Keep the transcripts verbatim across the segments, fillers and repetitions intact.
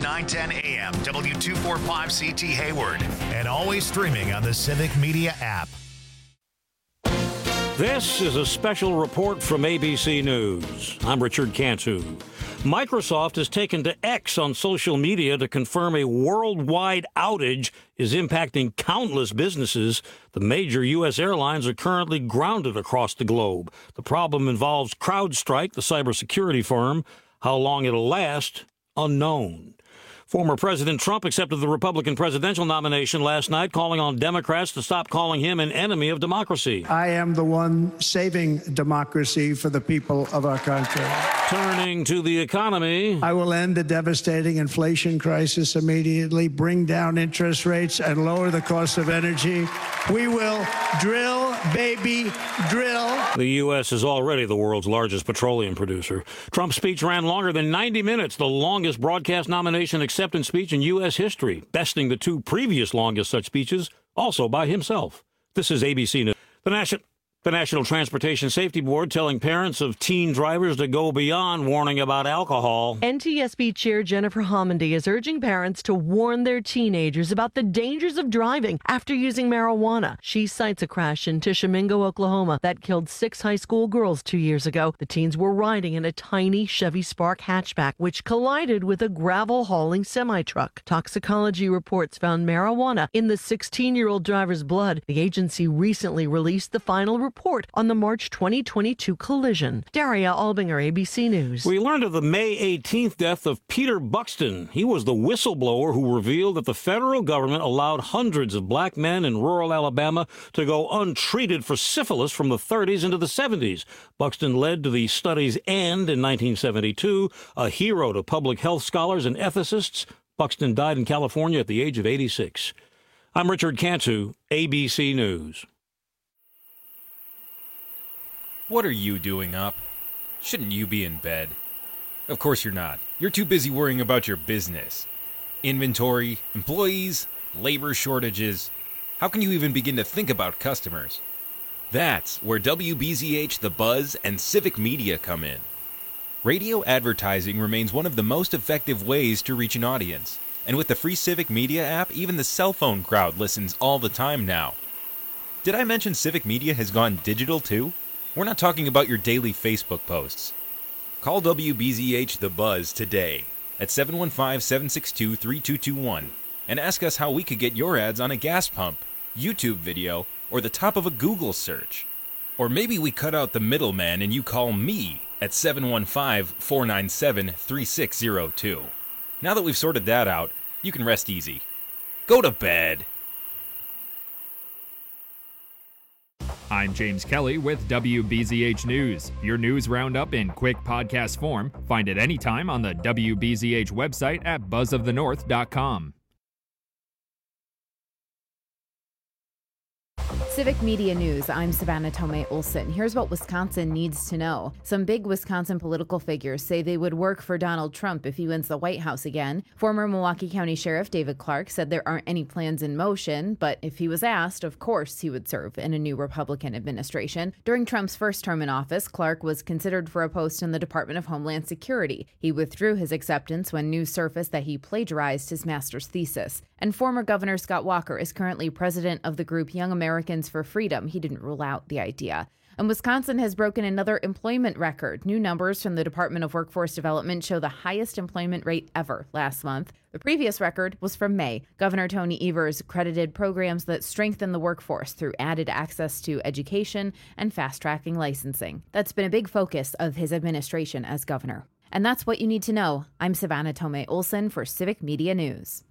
nine ten A M, W two forty-five C T Hayward, and always streaming on the Civic Media app. This is a special report from A B C News. I'm Richard Cantu. Microsoft has taken to X on social media to confirm a worldwide outage is impacting countless businesses. The major U S airlines are currently grounded across the globe. The problem involves CrowdStrike, the cybersecurity firm. How long it'll last, unknown. Former President Trump accepted the Republican presidential nomination last night, calling on Democrats to stop calling him an enemy of democracy. I am the one saving democracy for the people of our country. Turning to the economy. I will end the devastating inflation crisis immediately, bring down interest rates, and lower the cost of energy. We will drill, baby, drill. The U S is already the world's largest petroleum producer. Trump's speech ran longer than ninety minutes, the longest broadcast nomination acceptance speech in U S history, besting the two previous longest such speeches, also by himself. This is A B C News. The National... The National Transportation Safety Board telling parents of teen drivers to go beyond warning about alcohol. N T S B Chair Jennifer Homendy is urging parents to warn their teenagers about the dangers of driving after using marijuana. She cites a crash in Tishomingo, Oklahoma, that killed six high school girls two years ago. The teens were riding in a tiny Chevy Spark hatchback, which collided with a gravel-hauling semi-truck. Toxicology reports found marijuana in the sixteen-year-old driver's blood. The agency recently released the final report. report on the March twenty twenty-two collision. Daria Albinger, A B C News. We learned of the May eighteenth death of Peter Buxton. He was the whistleblower who revealed that the federal government allowed hundreds of black men in rural Alabama to go untreated for syphilis from the thirties into the seventies. Buxton led to the study's end in nineteen seventy-two, a hero to public health scholars and ethicists. Buxton died in California at the age of eighty-six. I'm Richard Cantu, A B C News. What are you doing up? Shouldn't you be in bed? Of course you're not. You're too busy worrying about your business. Inventory, employees, labor shortages. How can you even begin to think about customers? That's where W B Z H, The Buzz, and Civic Media come in. Radio advertising remains one of the most effective ways to reach an audience. And with the free Civic Media app, even the cell phone crowd listens all the time now. Did I mention Civic Media has gone digital too? We're not talking about your daily Facebook posts. Call W B Z H The Buzz today at seven one five, seven six two, three two two one and ask us how we could get your ads on a gas pump, YouTube video, or the top of a Google search. Or maybe we cut out the middleman and you call me at seven one five, four nine seven, three six zero two. Now that we've sorted that out, you can rest easy. Go to bed. I'm James Kelly with W B Z H News, your news roundup in quick podcast form. Find it anytime on the W B Z H website at buzz of the north dot com. Civic Media News, I'm Savannah Tomei Olson. Here's what Wisconsin needs to know. Some big Wisconsin political figures say they would work for Donald Trump if he wins the White House again. Former Milwaukee County Sheriff David Clark said there aren't any plans in motion, but if he was asked, of course he would serve in a new Republican administration. During Trump's first term in office, Clark was considered for a post in the Department of Homeland Security. He withdrew his acceptance when news surfaced that he plagiarized his master's thesis. And former Governor Scott Walker is currently president of the group Young Americans for Freedom. He didn't rule out the idea. And Wisconsin has broken another employment record. New numbers from the Department of Workforce Development show the highest employment rate ever last month. The previous record was from May. Governor Tony Evers credited programs that strengthen the workforce through added access to education and fast-tracking licensing. That's been a big focus of his administration as governor. And that's what you need to know. I'm Savannah Tomei Olson for Civic Media News.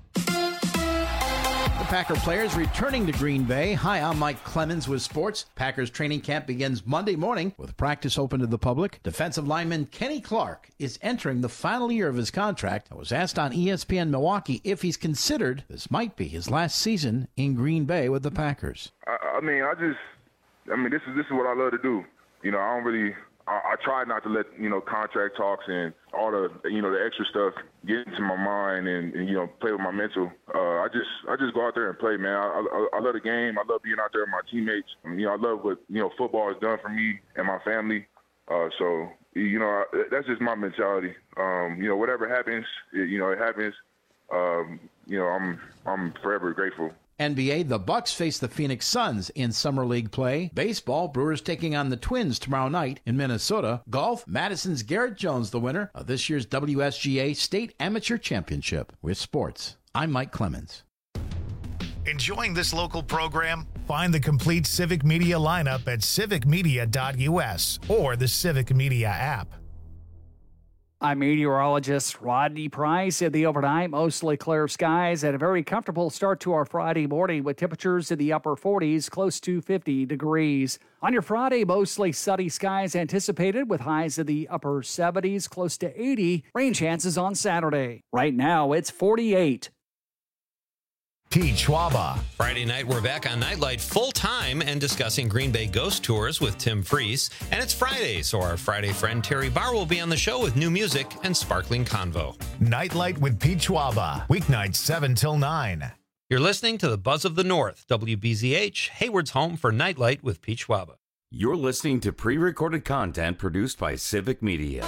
Packer players returning to Green Bay. Hi, I'm Mike Clemens with sports. Packers training camp begins Monday morning with practice open to the public. Defensive lineman Kenny Clark is entering the final year of his contract and was asked on E S P N Milwaukee if he's considered this might be his last season in Green Bay with the Packers. I, I mean, I just, I mean, this is this is what I love to do. You know, I don't really, I, I try not to let, you know, contract talks and all the, you know, the extra stuff get into my mind and, and you know, play with my mental. Uh, I just I just go out there and play, man. I, I, I love the game. I love being out there with my teammates. You know, I love what, you know, football has done for me and my family. Uh, so, you know, that's just my mentality. Um, you know, whatever happens, it, you know, it happens. Um, you know, I'm I'm forever grateful. N B A, the Bucks face the Phoenix Suns in Summer League play. Baseball, Brewers taking on the Twins tomorrow night in Minnesota. Golf, Madison's Garrett Jones, the winner of this year's W S G A State Amateur Championship. With sports, I'm Mike Clemens. Enjoying this local program? Find the complete Civic Media lineup at civic media dot U S or the Civic Media app. I'm meteorologist Rodney Price. In the overnight, mostly clear skies and a very comfortable start to our Friday morning with temperatures in the upper forties, close to fifty degrees. On your Friday, mostly sunny skies anticipated with highs in the upper seventies, close to eighty. Rain chances on Saturday. Right now, it's forty-eight. Pete Schwaba. Friday night, we're back on Nightlight full-time and discussing Green Bay ghost tours with Tim Freese. And it's Friday, so our Friday friend Terry Barr will be on the show with new music and sparkling convo. Nightlight with Pete Schwaba. Weeknights seven till nine. You're listening to the Buzz of the North, W B Z H, Hayward's home for Nightlight with Pete Schwaba. You're listening to pre-recorded content produced by Civic Media.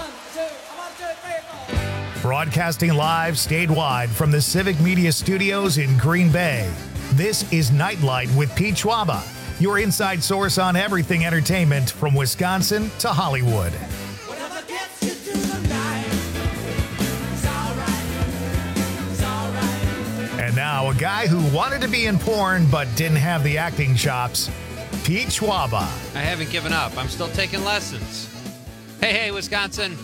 Broadcasting live statewide from the Civic Media Studios in Green Bay. This is Nightlight with Pete Schwaba, your inside source on everything entertainment from Wisconsin to Hollywood. And now a guy who wanted to be in porn but didn't have the acting chops, Pete Schwaba. I haven't given up. I'm still taking lessons. Hey, hey, Wisconsin.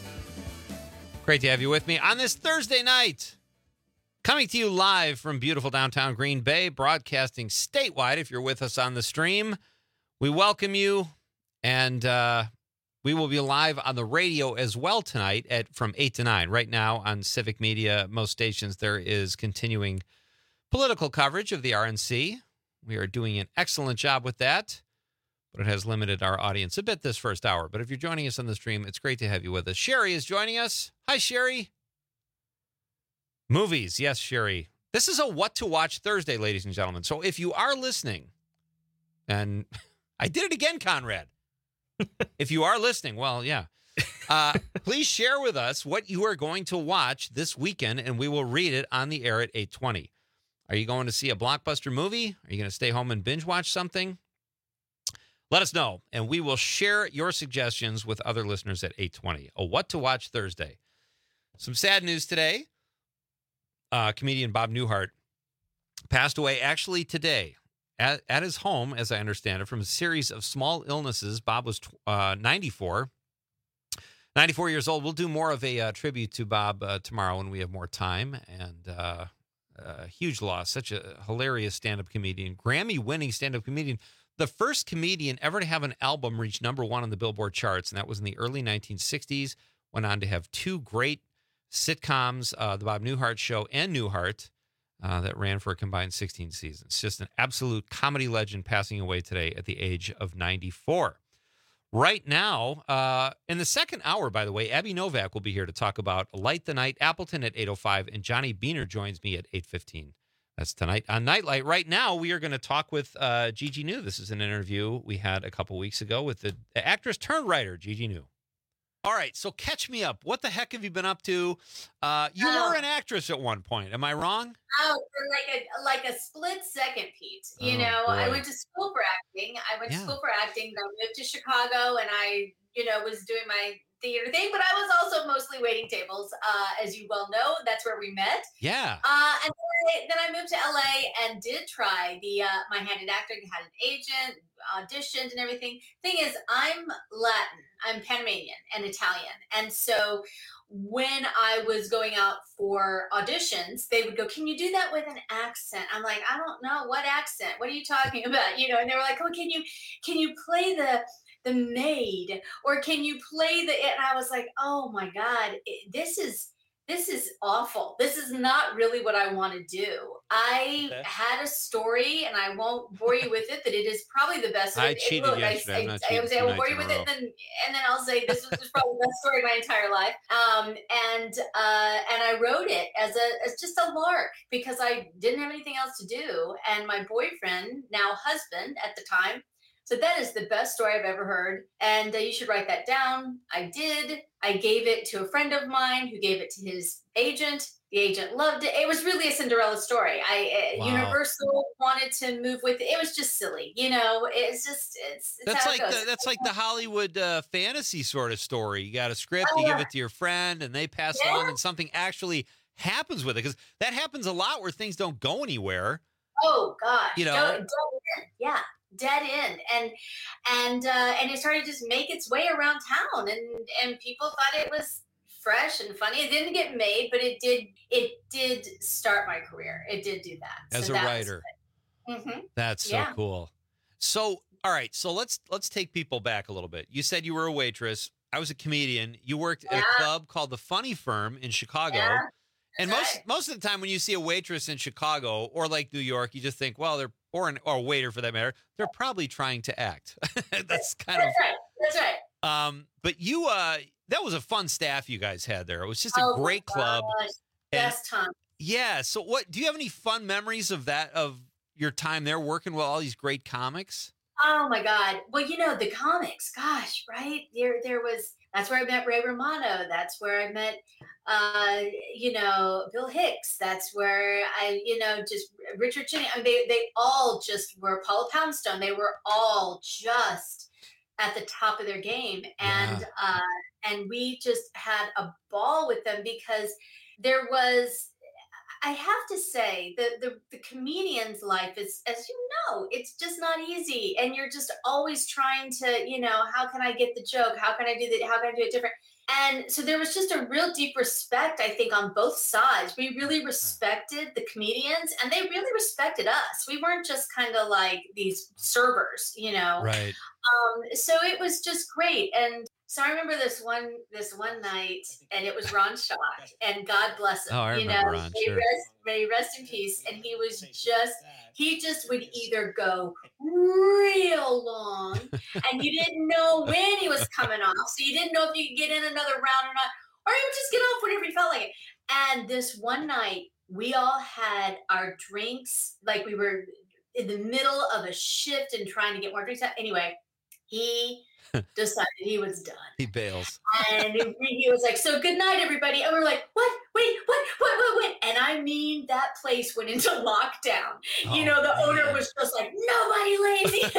Great to have you with me on this Thursday night. Coming to you live from beautiful downtown Green Bay, broadcasting statewide if you're with us on the stream. We welcome you, and uh, we will be live on the radio as well tonight at from eight to nine. Right now on Civic Media, most stations, there is continuing political coverage of the R N C. We are doing an excellent job with that, but it has limited our audience a bit this first hour. But if you're joining us on the stream, it's great to have you with us. Sherry is joining us. Hi, Sherry. Movies. Yes, Sherry. This is a What to Watch Thursday, ladies and gentlemen. So if you are listening, and I did it again, Conrad. If you are listening, well, yeah. Uh, please share with us what you are going to watch this weekend, and we will read it on the air at eight twenty. Are you going to see a blockbuster movie? Are you going to stay home and binge watch something? Let us know, and we will share your suggestions with other listeners at eight twenty. A What to Watch Thursday. Some sad news today. Uh, comedian Bob Newhart passed away actually today at, at his home, as I understand it, from a series of small illnesses. Bob was uh, ninety-four. ninety-four years old. We'll do more of a uh, tribute to Bob uh, tomorrow when we have more time. And uh, a huge loss. Such a hilarious stand-up comedian. Grammy-winning stand-up comedian. The first comedian ever to have an album reach number one on the Billboard charts, and that was in the early nineteen sixties. Went on to have two great sitcoms, uh, The Bob Newhart Show and Newhart, uh, that ran for a combined sixteen seasons. Just an absolute comedy legend passing away today at the age of ninety-four. Right now, uh, in the second hour, by the way, Abby Novak will be here to talk about Light the Night, Appleton at eight oh five, and Johnny Beaner joins me at eight fifteen. That's tonight on Nightlight. Right now, we are going to talk with uh, Gigi New. This is an interview we had a couple weeks ago with the, the actress turned writer, Gigi New. All right, so catch me up. What the heck have you been up to? Uh, you oh. were an actress at one point. Am I wrong? Oh, for like a like a split second, Pete. You oh, know, boy. I went to school for acting. I went yeah. to school for acting. I moved to Chicago, and I, you know, was doing my theater thing. But I was also mostly waiting tables, uh, as you well know. That's where we met. Yeah. Uh, and then I, then I moved to L A and did try the uh, my hand in acting. Had an agent, auditioned, and everything. Thing is, I'm Latin. I'm Panamanian and Italian. And so when I was going out for auditions, they would go, can you do that with an accent? I'm like, I don't know. What accent? What are you talking about? You know, and they were like, oh, can you, can you play the, the maid, or can you play the, and I was like, oh my God, it, this is, this is awful. This is not really what I want to do. I okay. had a story, and I won't bore you with it, that it is probably the best. I it, cheated look, yesterday. I, I'm not I, I would say I won't bore you with it, and then, and then I'll say this was probably the best story of my entire life. Um, and uh, and I wrote it as a as just a lark because I didn't have anything else to do. And my boyfriend, now husband at the time, So that is the best story I've ever heard. And uh, you should write that down. I did. I gave it to a friend of mine who gave it to his agent. The agent loved it. It was really a Cinderella story. I uh, Wow. Universal wanted to move with it. It was just silly. You know, it's just, it's, it's That's how like it goes. the, that's like the Hollywood uh, fantasy sort of story. You got a script, Oh, you yeah. give it to your friend, and they pass Yeah. along, and something actually happens with it. Because that happens a lot where things don't go anywhere. Oh gosh, You know? Dead- dead end. Yeah, dead end, and and uh, and it started to just make its way around town, and and people thought it was fresh and funny. It didn't get made, but it did. It did start my career. It did do that As So a that was writer. good. Mhm. That's so Yeah. cool. So, all right, so let's let's take people back a little bit. You said you were a waitress. I was a comedian. You worked at Yeah. a club called the Funny Firm in Chicago. Yeah, And that's most right. most of the time when you see a waitress in Chicago or like New York, you just think, well, they're or an, or a waiter for that matter, they're probably trying to act. That's kind of That's right. That's right. um but you uh that was a fun staff you guys had there. It was just a Oh, my great club. gosh. And- Best time. Yeah, so what do you have any fun memories of that of your time there working with all these great comics? Oh my God. Well, you know, the comics, gosh, right? There there was that's where I met Ray Romano. That's where I met uh, you know, Bill Hicks. That's where I, you know, just Richard Cheney. I mean, they they all just were Paula Poundstone. They were all just at the top of their game. And Yeah. uh and we just had a ball with them because there was I have to say the, the the comedian's life is, as you know, it's just not easy, and you're just always trying to, you know, how can I get the joke? How can I do that? How can I do it different? And so there was just a real deep respect, I think, on both sides. We really respected the comedians, and they really respected us. We weren't just kind of like these servers, you know. Right. Um, so it was just great. And so I remember this one this one night, and it was Ron Schott, and God bless him. Oh, I you remember know, Ron, may, sure. rest, may he rest in peace. And he was just he just would either go real long, and you didn't know when he was coming off, so you didn't know if you could get in another round or not, or he would just get off whenever he felt like it. And this one night, we all had our drinks, like we were in the middle of a shift and trying to get more drinks out. Anyway, he decided he was done. He bails. And he, he was like, so good night, everybody. And we we're like, what? Wait, what? What? What? What? And I mean, that place went into lockdown. Oh, you know, the man. owner was just like, nobody lazy.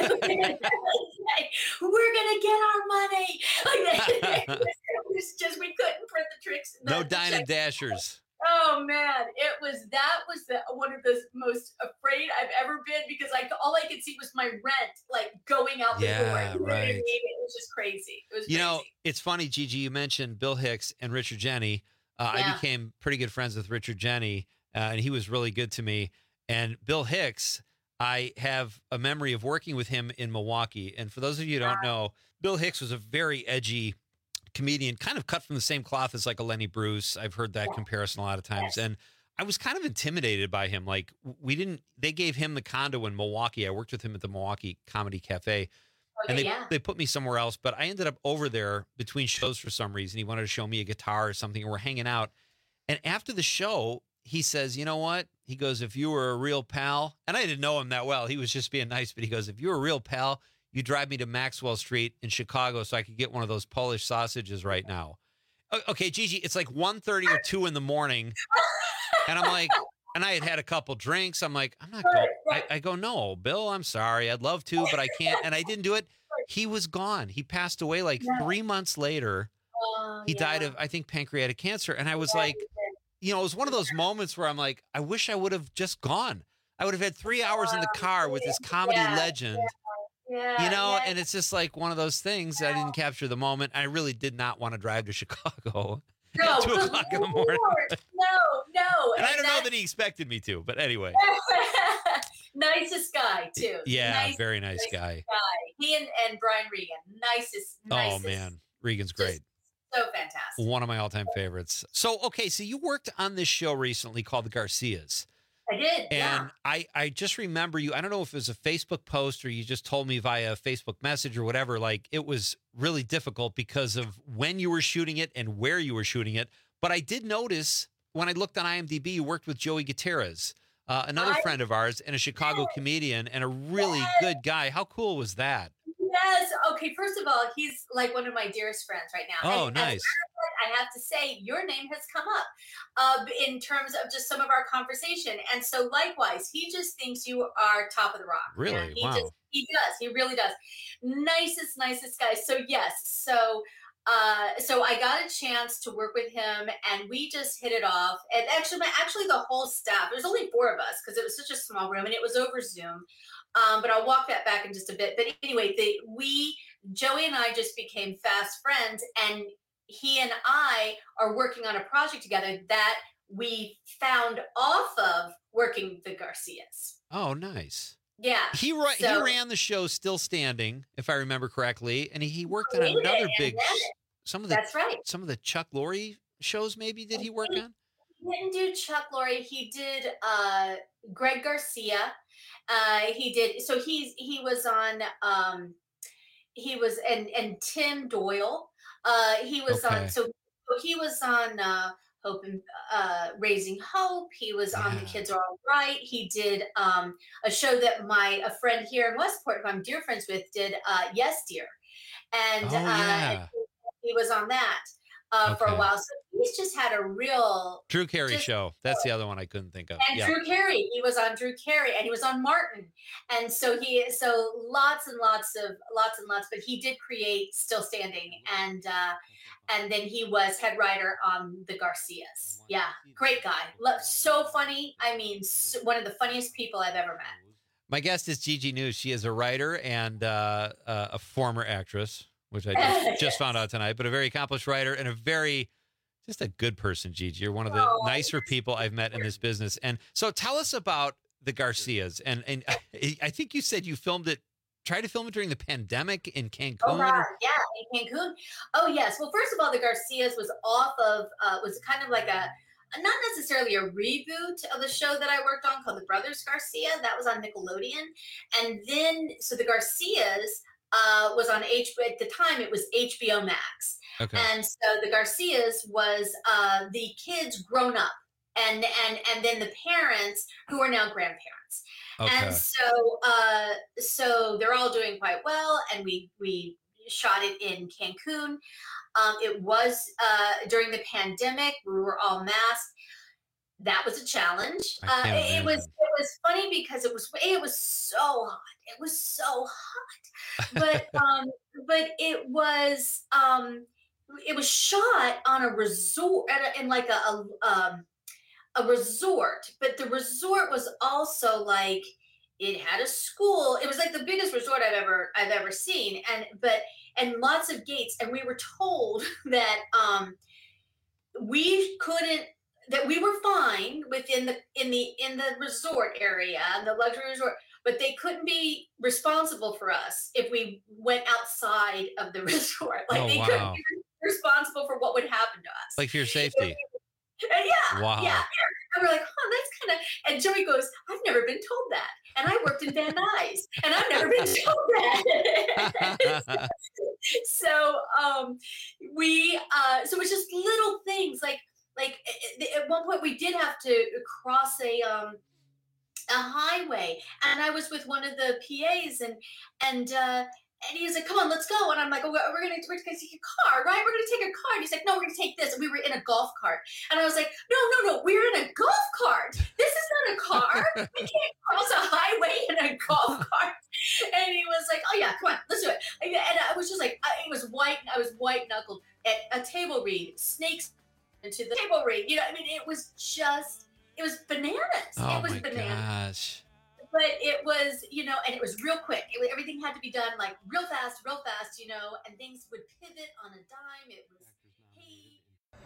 Like, we're going to get our money. Like, it was just, we couldn't print the tricks. No the dine and checks. dashers. Oh man, it was that was the one of the most afraid I've ever been because like all I could see was my rent like going out the door. Yeah, You know what I right. mean? It was just crazy. It was You know, crazy. it's funny, Gigi, you mentioned Bill Hicks and Richard Jenny. Uh, I Yeah. became pretty good friends with Richard Jenny, uh, and he was really good to me. And Bill Hicks, I have a memory of working with him in Milwaukee. And for those of you who don't know, Bill Hicks was a very edgy comedian, kind of cut from the same cloth as like a Lenny Bruce. I've heard that comparison a lot of times. And I was kind of intimidated by him. Like we didn't, they gave him the condo in Milwaukee. I worked with him at the Milwaukee Comedy Cafe. and Okay, they, yeah. they put me somewhere else, but I ended up over there between shows for some reason. He wanted to show me a guitar or something, and we're hanging out. And after the show, he says, you know what? He goes, if you were a real pal, and I didn't know him that well. He was just being nice, but he goes, if you were a real pal, you drive me to Maxwell Street in Chicago so I could get one of those Polish sausages right now. O- Okay, Gigi, it's like one thirty or two in the morning. And I'm like, and I had had a couple drinks. I'm like, I'm not going. I, I go, no, Bill, I'm sorry. I'd love to, but I can't. And I didn't do it. He was gone. He passed away like three months later. Oh, He yeah. died of, I think, pancreatic cancer. And I was Yeah, like, he did. you know, it was one of those moments where I'm like, I wish I would have just gone. I would have had three hours in the car with this comedy Yeah, legend. Yeah, You know, yeah. and it's just like one of those things. I didn't capture the moment. I really did not want to drive to Chicago no, at two o'clock in the morning. Lord, no, no. And I don't know that- that he expected me to, but anyway. nicest guy too. Yeah, Nice- very nice guy. He and, and Brian Regan, nicest, nicest. Oh, man. Regan's great. So fantastic. One of my all-time favorites. So, okay, so you worked on this show recently called The Garcias. I did. And yeah. I, I just remember you, I don't know if it was a Facebook post or you just told me via Facebook message or whatever, like it was really difficult because of when you were shooting it and where you were shooting it. But I did notice when I looked on I M D B, you worked with Joey Gutierrez uh, another I- friend of ours and a Chicago comedian and a really good guy. How cool was that? Yes. Okay. First of all, he's like one of my dearest friends right now. Oh, And as a matter nice. of fact, I have to say, your name has come up uh, in terms of just some of our conversation. And so, likewise, he just thinks you are top of the rock. man. Really? He Wow. Just, he does. He really does. Nicest, nicest guy. So yes. So. Uh, so I got a chance to work with him, and we just hit it off. And actually, actually, the whole staff. There's only four of us because it was such a small room, and it was over Zoom. Um, but I'll walk that back in just a bit. But anyway, they, we, Joey and I just became fast friends, and he and I are working on a project together that we found off of working the Garcias. Oh, nice. Yeah. He ra- so, he ran the show Still Standing, if I remember correctly, and he, he worked on created another it big and ran sh- it. some of the That's right. some of the Chuck Lorre shows. Maybe did he work on? He didn't do Chuck Lorre. He did uh, Greg Garcia. Uh, he did. So he's he was on. Um, he was and and Tim Doyle. Uh, he was Okay. on. So, so he was on uh, Hope and uh, Raising Hope. He was on The Yeah. Kids Are All Right. He did um, a show that my a friend here in Westport, who I'm dear friends with, did uh, Yes Dear, and Oh, uh, yeah. he was on that uh, for a Okay. while. So he's just had a real Drew Carey just- show. That's the other one I couldn't think of. and Yeah. Drew Carey, he was on Drew Carey, and he was on Martin, and so he, so lots and lots of lots and lots. But he did create Still Standing, and uh, and then he was head writer on the Garcias. Yeah, great guy, Lo- so funny. I mean, so, one of the funniest people I've ever met. My guest is Gigi News. She is a writer and uh, uh, a former actress, which I just, just found out tonight, but a very accomplished writer and a very, just a good person, Gigi. You're one of the Oh. nicer people I've met in this business. And so tell us about the Garcias. And, and I, I think you said you filmed it, tried to film it during the pandemic in Cancun. Oh God, or- yeah, in Cancun. Oh yes. Well, first of all, the Garcias was off of uh, was kind of like a not necessarily a reboot of the show that I worked on called The Brothers Garcia. That was on Nickelodeon, and then so the Garcias uh, was on H. At the time, it was H B O Max, Okay. and so the Garcias was uh, the kids grown up, and and and then the parents who are now grandparents. Okay. And so, uh, so they're all doing quite well, and we we shot it in Cancun. Um, it was uh, during the pandemic; we were all masked. That was a challenge. I Uh, can't it, it was imagine. it was funny because it was it was so hot. It was so hot, but um, but it was um, it was shot on a resort at a, in like a, a um. a resort, but the resort was also like it had a school. It was like the biggest resort I've ever I've ever seen, and but and lots of gates. And we were told that um, we couldn't that we were fine within the in the in the resort area, the luxury resort, but they couldn't be responsible for us if we went outside of the resort. Like Oh, they wow. couldn't be responsible for what would happen to us. Like for your safety. And yeah, Wow. yeah. And we're like, oh, that's kind of. And Joey goes, I've never been told that, and I worked in Van Nuys, and I've never been told that. so um, we, uh, so it's just little things like, like at- at one point we did have to cross a um, a highway, and I was with one of the P As, and and. Uh, And he was like, come on, let's go. And I'm like, oh, we're going to we're gonna take a car, right? We're going to take a car. And he's like, no, we're going to take this. And we were in a golf cart. And I was like, no, no, no, we're in a golf cart. This is not a car. We can't cross a highway in a golf cart. And he was like, oh, yeah, come on, let's do it. And I was just like, I, it was white. I was white knuckled at a table read, snakes into the table read. You know, I mean, it was just, it was bananas. Oh it was my bananas. gosh. But it was, you know, and it was real quick. It, everything had to be done like real fast, real fast, you know, and things would pivot on a dime. It was, hey.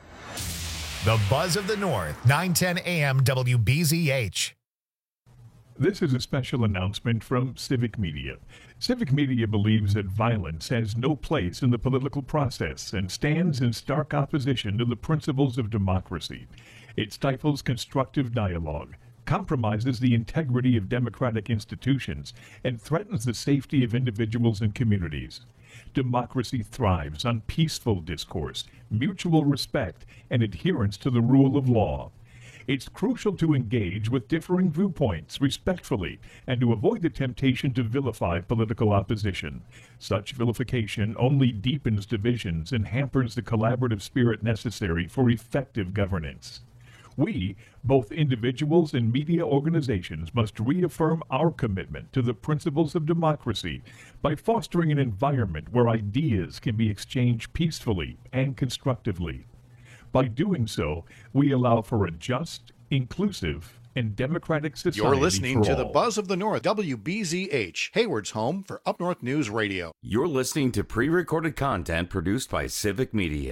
The Buzz of the North, nine ten A M W B Z H. This is a special announcement from Civic Media. Civic Media believes that violence has no place in the political process and stands in stark opposition to the principles of democracy. It stifles constructive dialogue, compromises the integrity of democratic institutions, and threatens the safety of individuals and communities. Democracy thrives on peaceful discourse, mutual respect, and adherence to the rule of law. It's crucial to engage with differing viewpoints respectfully and to avoid the temptation to vilify political opposition. Such vilification only deepens divisions and hampers the collaborative spirit necessary for effective governance. We, both individuals and media organizations, must reaffirm our commitment to the principles of democracy by fostering an environment where ideas can be exchanged peacefully and constructively. By doing so, we allow for a just, inclusive, and democratic society. You're listening for to the all. Buzz of the North, W B Z H, Hayward's home for Up North News Radio. You're listening to pre-recorded content produced by Civic Media.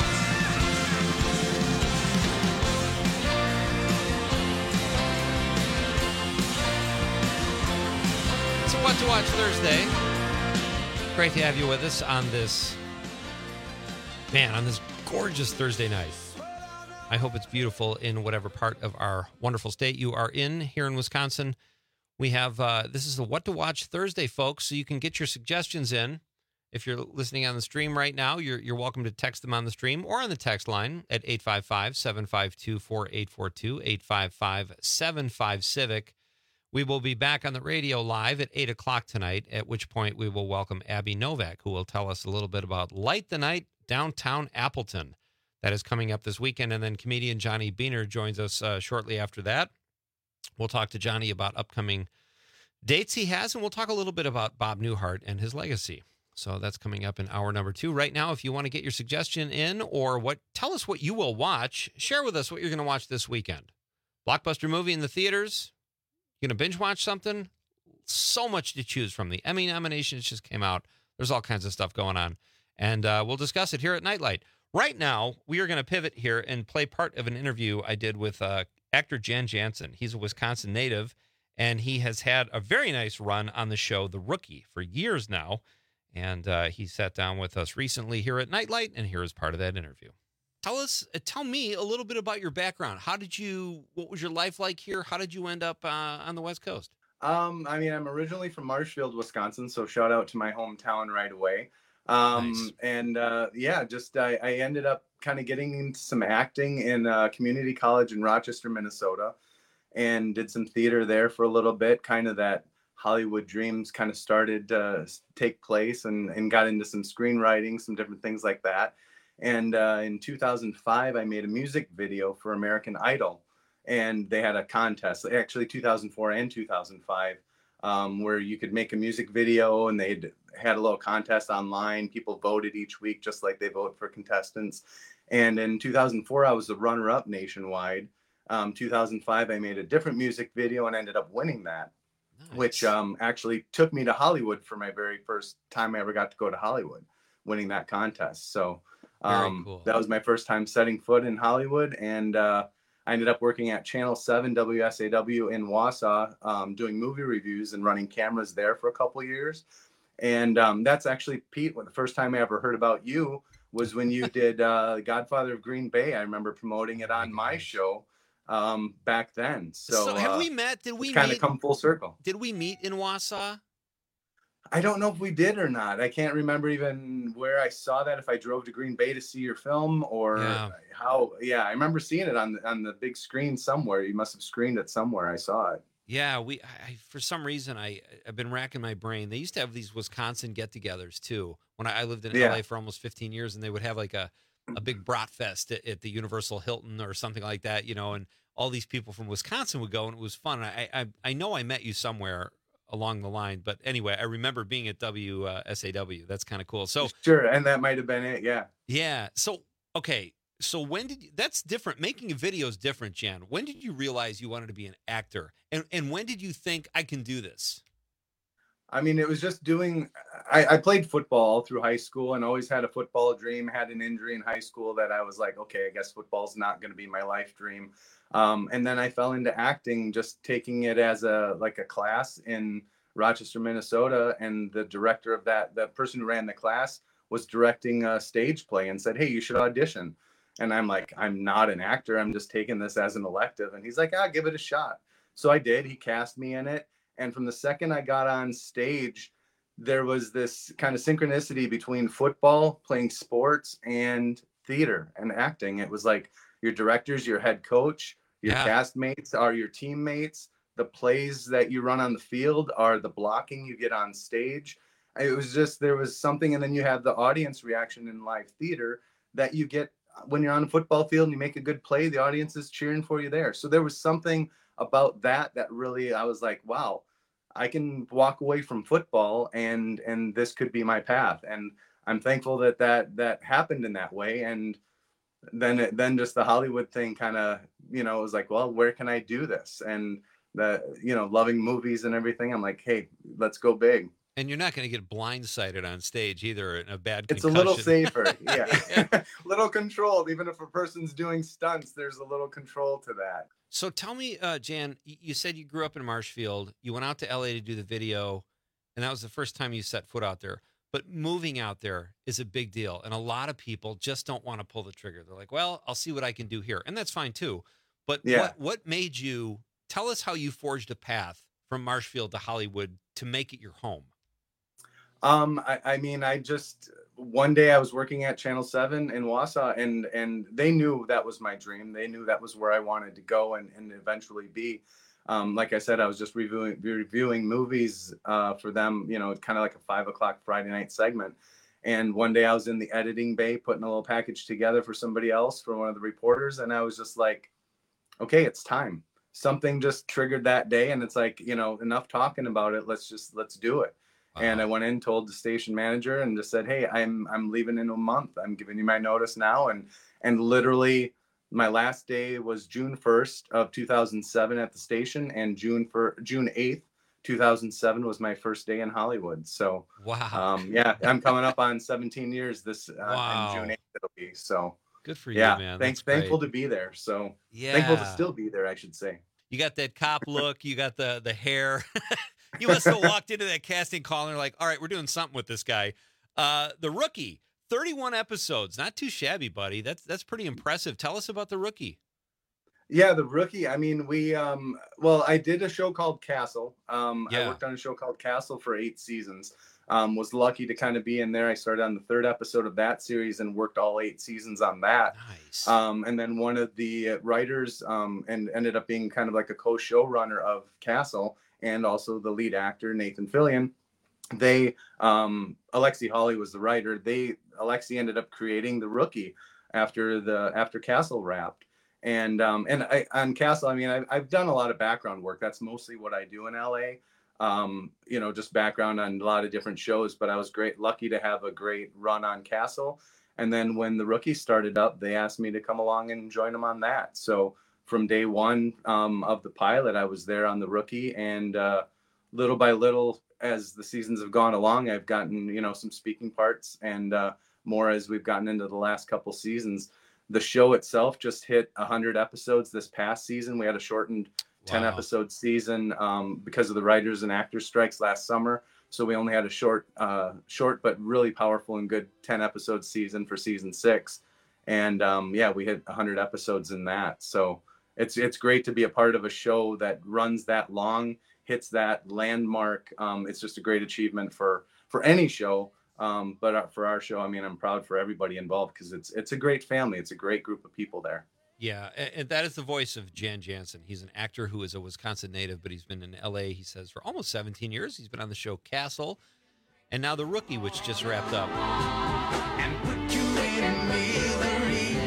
What to Watch Thursday. Great to have you with us on this, man, on this gorgeous Thursday night. I hope it's beautiful in whatever part of our wonderful state you are in. Here in Wisconsin, we have, uh, this is the What to Watch Thursday, folks, so you can get your suggestions in. If you're listening on the stream right now, you're, you're welcome to text them on the stream or on the text line at eight five five, seven five two, four eight four two, eight five five, seven five, Civic. We will be back on the radio live at eight o'clock tonight, at which point we will welcome Abby Novak, who will tell us a little bit about Light the Night Downtown Appleton. That is coming up this weekend, and then comedian Johnny Beaner joins us uh, shortly after that. We'll talk to Johnny about upcoming dates he has, and we'll talk a little bit about Bob Newhart and his legacy. So that's coming up in hour number two. Right now, if you want to get your suggestion in or what, tell us what you will watch. Share with us what you're going to watch this weekend. Blockbuster movie in the theaters? You're going to binge watch something? So much to choose from. The Emmy nominations just came out. There's all kinds of stuff going on. And uh, we'll discuss it here at Nightlight. Right now, we are going to pivot here and play part of an interview I did with uh, actor Jan Jansen. He's a Wisconsin native, and he has had a very nice run on the show The Rookie for years now. And uh, he sat down with us recently here at Nightlight, and here is part of that interview. Tell us, uh, tell me a little bit about your background. How did you, what was your life like here? How did you end up uh, on the West Coast? Um, I mean, I'm originally from Marshfield, Wisconsin, so shout out to my hometown right away. Um, nice. And uh, yeah, just I, I ended up kind of getting into some acting in uh, community college in Rochester, Minnesota, and did some theater there for a little bit. Kind of that Hollywood dreams kind of started to take place, and, and got into some screenwriting, some different things like that. And uh, in two thousand five, I made a music video for American Idol, and they had a contest, actually two thousand four and two thousand five, um, where you could make a music video, and they had a little contest online. People voted each week, just like they vote for contestants. And in two thousand four, I was the runner-up nationwide. Um, two thousand five, I made a different music video and ended up winning that, nice. which um, actually took me to Hollywood for my very first time I ever got to go to Hollywood, winning that contest. So um, cool. That was my first time setting foot in Hollywood. And uh, I ended up working at Channel seven W S A W in Wausau, um, doing movie reviews and running cameras there for a couple of years. And um, that's actually, Pete, when the first time I ever heard about you was when you did uh, Godfather of Green Bay. I remember promoting it on my show um, back then. So, so have uh, we met? Did we kind meet, of come full circle? Did we meet in Wausau? I don't know if we did or not. I can't remember even where I saw that, if I drove to Green Bay to see your film or yeah. how. Yeah, I remember seeing it on the, on the big screen somewhere. You must have screened it somewhere. I saw it. Yeah, we. I, for some reason, I I've been racking my brain. They used to have these Wisconsin get-togethers too. When I, I lived in yeah. L A for almost fifteen years, and they would have like a, a big brat fest at, at the Universal Hilton or something like that, you know. And all these people from Wisconsin would go, and it was fun. I I I know I met you somewhere along the line, but anyway, I remember being at W S A W. That's kind of cool. So sure, and that might have been it. Yeah. Yeah. So okay. So when did you, that's different. Making a video is different, Jan. When did you realize you wanted to be an actor? And and when did you think I can do this? I mean, it was just doing, I, I played football all through high school and always had a football dream, had an injury in high school that I was like, okay, I guess football's not going to be my life dream. Um, and then I fell into acting, just taking it as a, like a class in Rochester, Minnesota. And the director of that, the person who ran the class was directing a stage play and said, hey, you should audition. And I'm like, I'm not an actor. I'm just taking this as an elective. And he's like, ah, give it a shot. So I did. He cast me in it. And from the second I got on stage, there was this kind of synchronicity between football, playing sports, and theater and acting. It was like your director's your head coach, Your Yeah. castmates are your teammates. The plays that you run on the field are the blocking you get on stage. It was just, there was something, and then you have the audience reaction in live theater that you get when you're on a football field and you make a good play, the audience is cheering for you there. So there was something about that that really, I was like, wow, I can walk away from football and and this could be my path. And I'm thankful that that that happened in that way. And then it, then just the Hollywood thing kind of, you know, it was like, well, where can I do this? And the, you know, loving movies and everything, I'm like, hey, let's go big. And you're not going to get blindsided on stage either in a bad It's concussion. a little safer. Yeah. Little controlled. Even if a person's doing stunts, there's a little control to that. So tell me, uh, Jan, you said you grew up in Marshfield. You went out to L A to do the video, and that was the first time you set foot out there. But moving out there is a big deal. And a lot of people just don't want to pull the trigger. They're like, well, I'll see what I can do here. And that's fine too. But Yeah. what, what made you, tell us how you forged a path from Marshfield to Hollywood to make it your home. Um, I, I mean, I just, one day I was working at Channel seven in Wausau, and, and they knew that was my dream. They knew that was where I wanted to go and, and eventually be. Um, like I said, I was just reviewing, reviewing movies uh, for them, you know, kind of like a five o'clock Friday night segment. And one day I was in the editing bay, putting a little package together for somebody else, for one of the reporters. And I was just like, okay, it's time. Something just triggered that day. And it's like, you know, enough talking about it. Let's just, let's do it. And I went in, told the station manager, and just said, "Hey, I'm I'm leaving in a month. I'm giving you my notice now." And and literally, my last day was June first of two thousand seven at the station, and June for June eighth, two thousand seven was my first day in Hollywood. So wow, um, yeah, I'm coming up on seventeen years this uh, wow. in June eighth it'll be. So good for you, yeah, man. Thanks, That's thankful great. to be there. So Yeah. thankful to still be there, I should say. You got that cop look. You got the the hair. You must have walked into that casting call and they're like, all right, we're doing something with this guy. Uh, the Rookie, thirty-one episodes. Not too shabby, buddy. That's that's pretty impressive. Tell us about The Rookie. Yeah, The Rookie. I mean, we, um, well, I did a show called Castle. Um, Yeah. I worked on a show called Castle for eight seasons. Um, was lucky to kind of be in there. I started on the third episode of that series and worked all eight seasons on that. Nice. Um, and then one of the writers um, and ended up being kind of like a co-showrunner of Castle, and also the lead actor, Nathan Fillion. They, um, Alexi Hawley was the writer. They, Alexi ended up creating The Rookie after the, after Castle wrapped. And, um, and I, on Castle, I mean, I've, I've done a lot of background work. That's mostly what I do in L A. Um, you know, just background on a lot of different shows, but I was great, lucky to have a great run on Castle. And then when The Rookie started up, they asked me to come along and join them on that. So from day one um, of the pilot, I was there on The Rookie, and uh, little by little, as the seasons have gone along, I've gotten, you know, some speaking parts, and uh, more as we've gotten into the last couple seasons. The show itself just hit one hundred episodes this past season. We had a shortened ten Wow. episode season um, because of the writers and actors strikes last summer. So we only had a short, uh, short but really powerful and good ten episode season for season six. And um, yeah, we hit one hundred episodes in that. So it's it's great to be a part of a show that runs that long, hits that landmark. Um, it's just a great achievement for for any show. Um, but for our show, I mean, I'm proud for everybody involved because it's it's a great family. It's a great group of people there. Yeah, and, and that is the voice of Jan Jansen. He's an actor who is a Wisconsin native, but he's been in L A, he says, for almost seventeen years. He's been on the show Castle, and now The Rookie, which just wrapped up. And put you in misery.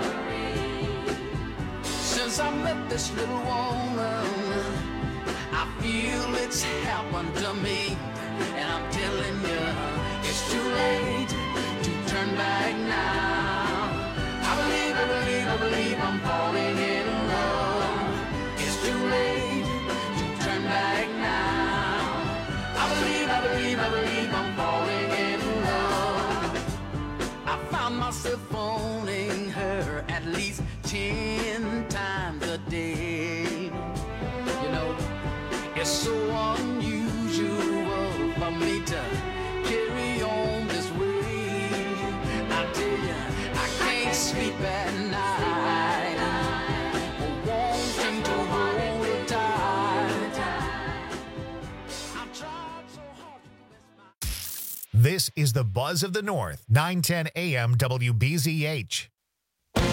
Since I met this little woman, I feel it's happened to me. And I'm telling you, it's too late to turn back now. I believe, I believe, I believe I'm falling in love. It's too late to turn back now. I believe, I believe, I believe I'm falling in love. I found myself phoning her at least ten times a day. You know, it's so unusual for me to carry on this way. I tell you, I can't sleep at night, wanting to hold her tight. I tried so hard to This is the Buzz of the North, nine ten A M W B Z H.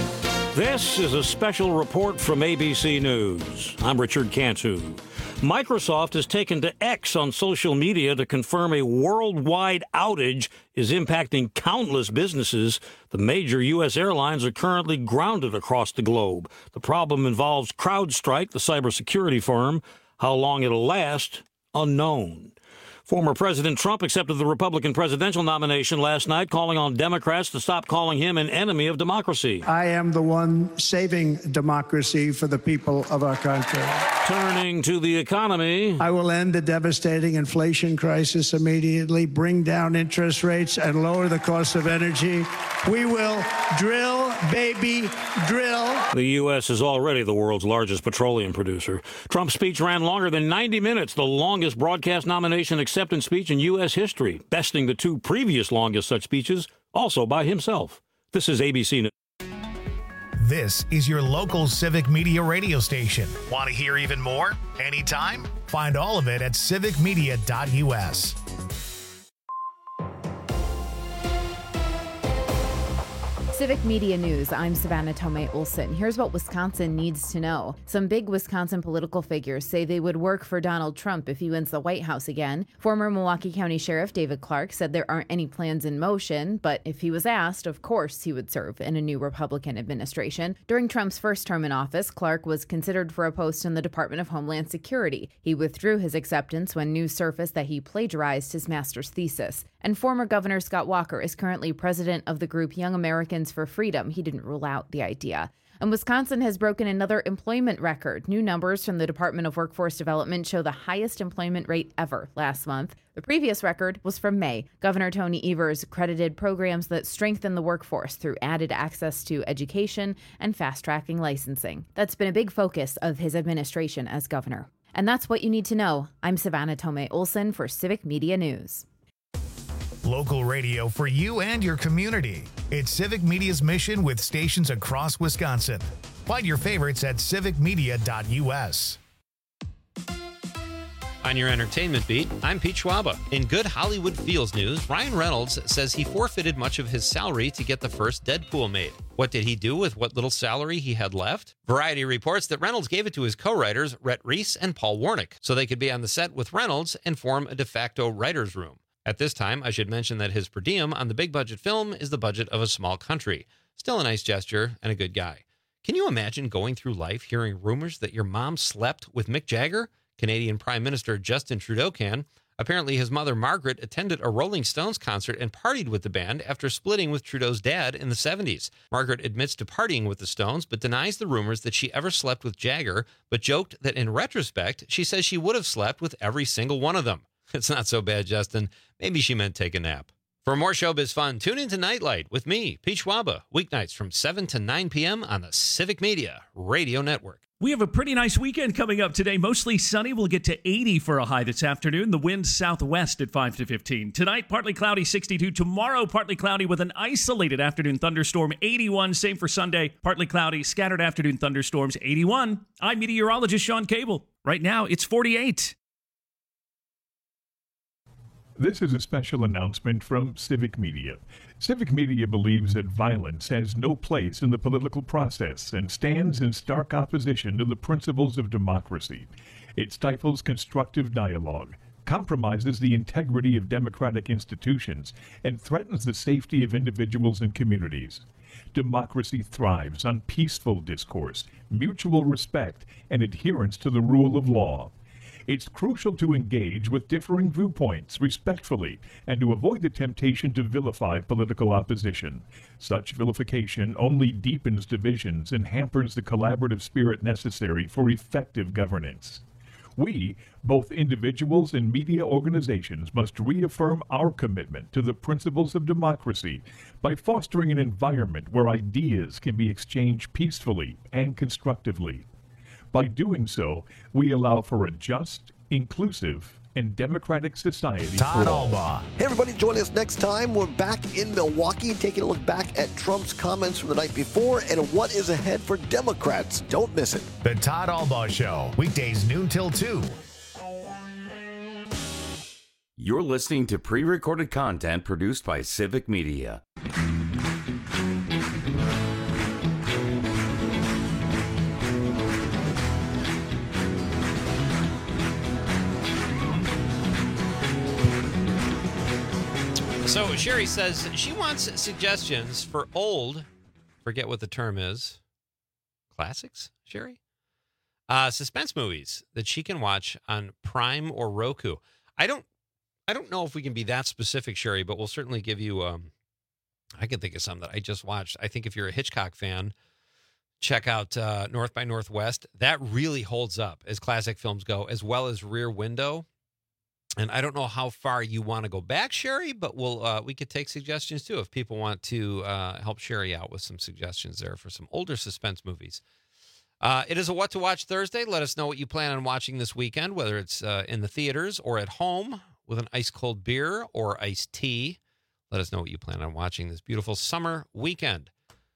This is a special report from A B C News. I'm Richard Cantu. Microsoft has taken to X on social media to confirm a worldwide outage is impacting countless businesses. The major U S airlines are currently grounded across the globe. The problem involves CrowdStrike, the cybersecurity firm. How long it'll last, unknown. Former President Trump accepted the Republican presidential nomination last night, calling on Democrats to stop calling him an enemy of democracy. I am the one saving democracy for the people of our country. Turning to the economy. I will end the devastating inflation crisis immediately, bring down interest rates, and lower the cost of energy. We will drill, baby, drill. The U S is already the world's largest petroleum producer. Trump's speech ran longer than ninety minutes, the longest broadcast nomination acceptance speech in U S history, besting the two previous longest such speeches, also by himself. This is A B C News. This is your local Civic Media radio station. Want to hear even more? Anytime? Find all of it at civic media dot U S. Civic Media News, I'm Savannah Tomei Olson. Here's what Wisconsin needs to know. Some big Wisconsin political figures say they would work for Donald Trump if he wins the White House again. Former Milwaukee County Sheriff David Clark said there aren't any plans in motion, but if he was asked, of course he would serve in a new Republican administration. During Trump's first term in office, Clark was considered for a post in the Department of Homeland Security. He withdrew his acceptance when news surfaced that he plagiarized his master's thesis. And former Governor Scott Walker is currently president of the group Young Americans for Freedom. He didn't rule out the idea. And Wisconsin has broken another employment record. New numbers from the Department of Workforce Development show the highest employment rate ever last month. The previous record was from May. Governor Tony Evers credited programs that strengthen the workforce through added access to education and fast-tracking licensing. That's been a big focus of his administration as governor. And that's what you need to know. I'm Savannah Tomei Olson for Civic Media News. Local radio for you and your community. It's Civic Media's mission with stations across Wisconsin. Find your favorites at civic media dot U S. On your entertainment beat, I'm Pete Schwaba. In good Hollywood Feels news, Ryan Reynolds says he forfeited much of his salary to get the first Deadpool made. What did he do with what little salary he had left? Variety reports that Reynolds gave it to his co-writers, Rhett Reese and Paul Warnick, so they could be on the set with Reynolds and form a de facto writer's room. At this time, I should mention that his per diem on the big budget film is the budget of a small country. Still a nice gesture and a good guy. Can you imagine going through life hearing rumors that your mom slept with Mick Jagger? Canadian Prime Minister Justin Trudeau can. Apparently his mother Margaret attended a Rolling Stones concert and partied with the band after splitting with Trudeau's dad in the seventies. Margaret admits to partying with the Stones, but denies the rumors that she ever slept with Jagger, but joked that in retrospect, she says she would have slept with every single one of them. It's not so bad, Justin. Maybe she meant take a nap. For more showbiz fun, tune into Nightlight with me, Pete Schwaba, weeknights from seven to nine p.m. on the Civic Media Radio Network. We have a pretty nice weekend coming up today. Mostly sunny. We'll get to eighty for a high this afternoon. The wind southwest at five to fifteen. Tonight, partly cloudy, sixty-two. Tomorrow, partly cloudy with an isolated afternoon thunderstorm, eighty-one. Same for Sunday. Partly cloudy, scattered afternoon thunderstorms, eighty-one. I'm meteorologist Sean Cable. Right now, it's forty-eight. This is a special announcement from Civic Media. Civic Media believes that violence has no place in the political process and stands in stark opposition to the principles of democracy. It stifles constructive dialogue, compromises the integrity of democratic institutions, and threatens the safety of individuals and communities. Democracy thrives on peaceful discourse, mutual respect, and adherence to the rule of law. It's crucial to engage with differing viewpoints respectfully and to avoid the temptation to vilify political opposition. Such vilification only deepens divisions and hampers the collaborative spirit necessary for effective governance. We, both individuals and media organizations, must reaffirm our commitment to the principles of democracy by fostering an environment where ideas can be exchanged peacefully and constructively. By doing so, we allow for a just, inclusive, and democratic society. Todd Albaugh. Hey, everybody, join us next time. We're back in Milwaukee, taking a look back at Trump's comments from the night before and what is ahead for Democrats. Don't miss it. The Todd Albaugh Show, weekdays noon till two. You're listening to pre-recorded content produced by Civic Media. So Sherry says she wants suggestions for old, forget what the term is, classics, Sherry? Uh, suspense movies that she can watch on Prime or Roku. I don't I don't know if we can be that specific, Sherry, but we'll certainly give you, um, I can think of some that I just watched. I think if you're a Hitchcock fan, check out uh, North by Northwest. That really holds up as classic films go, as well as Rear Window. And I don't know how far you want to go back, Sherry, but we'll uh, we could take suggestions too if people want to uh, help Sherry out with some suggestions there for some older suspense movies. Uh, it is a What to Watch Thursday. Let us know what you plan on watching this weekend, whether it's uh, in the theaters or at home with an ice cold beer or iced tea. Let us know what you plan on watching this beautiful summer weekend.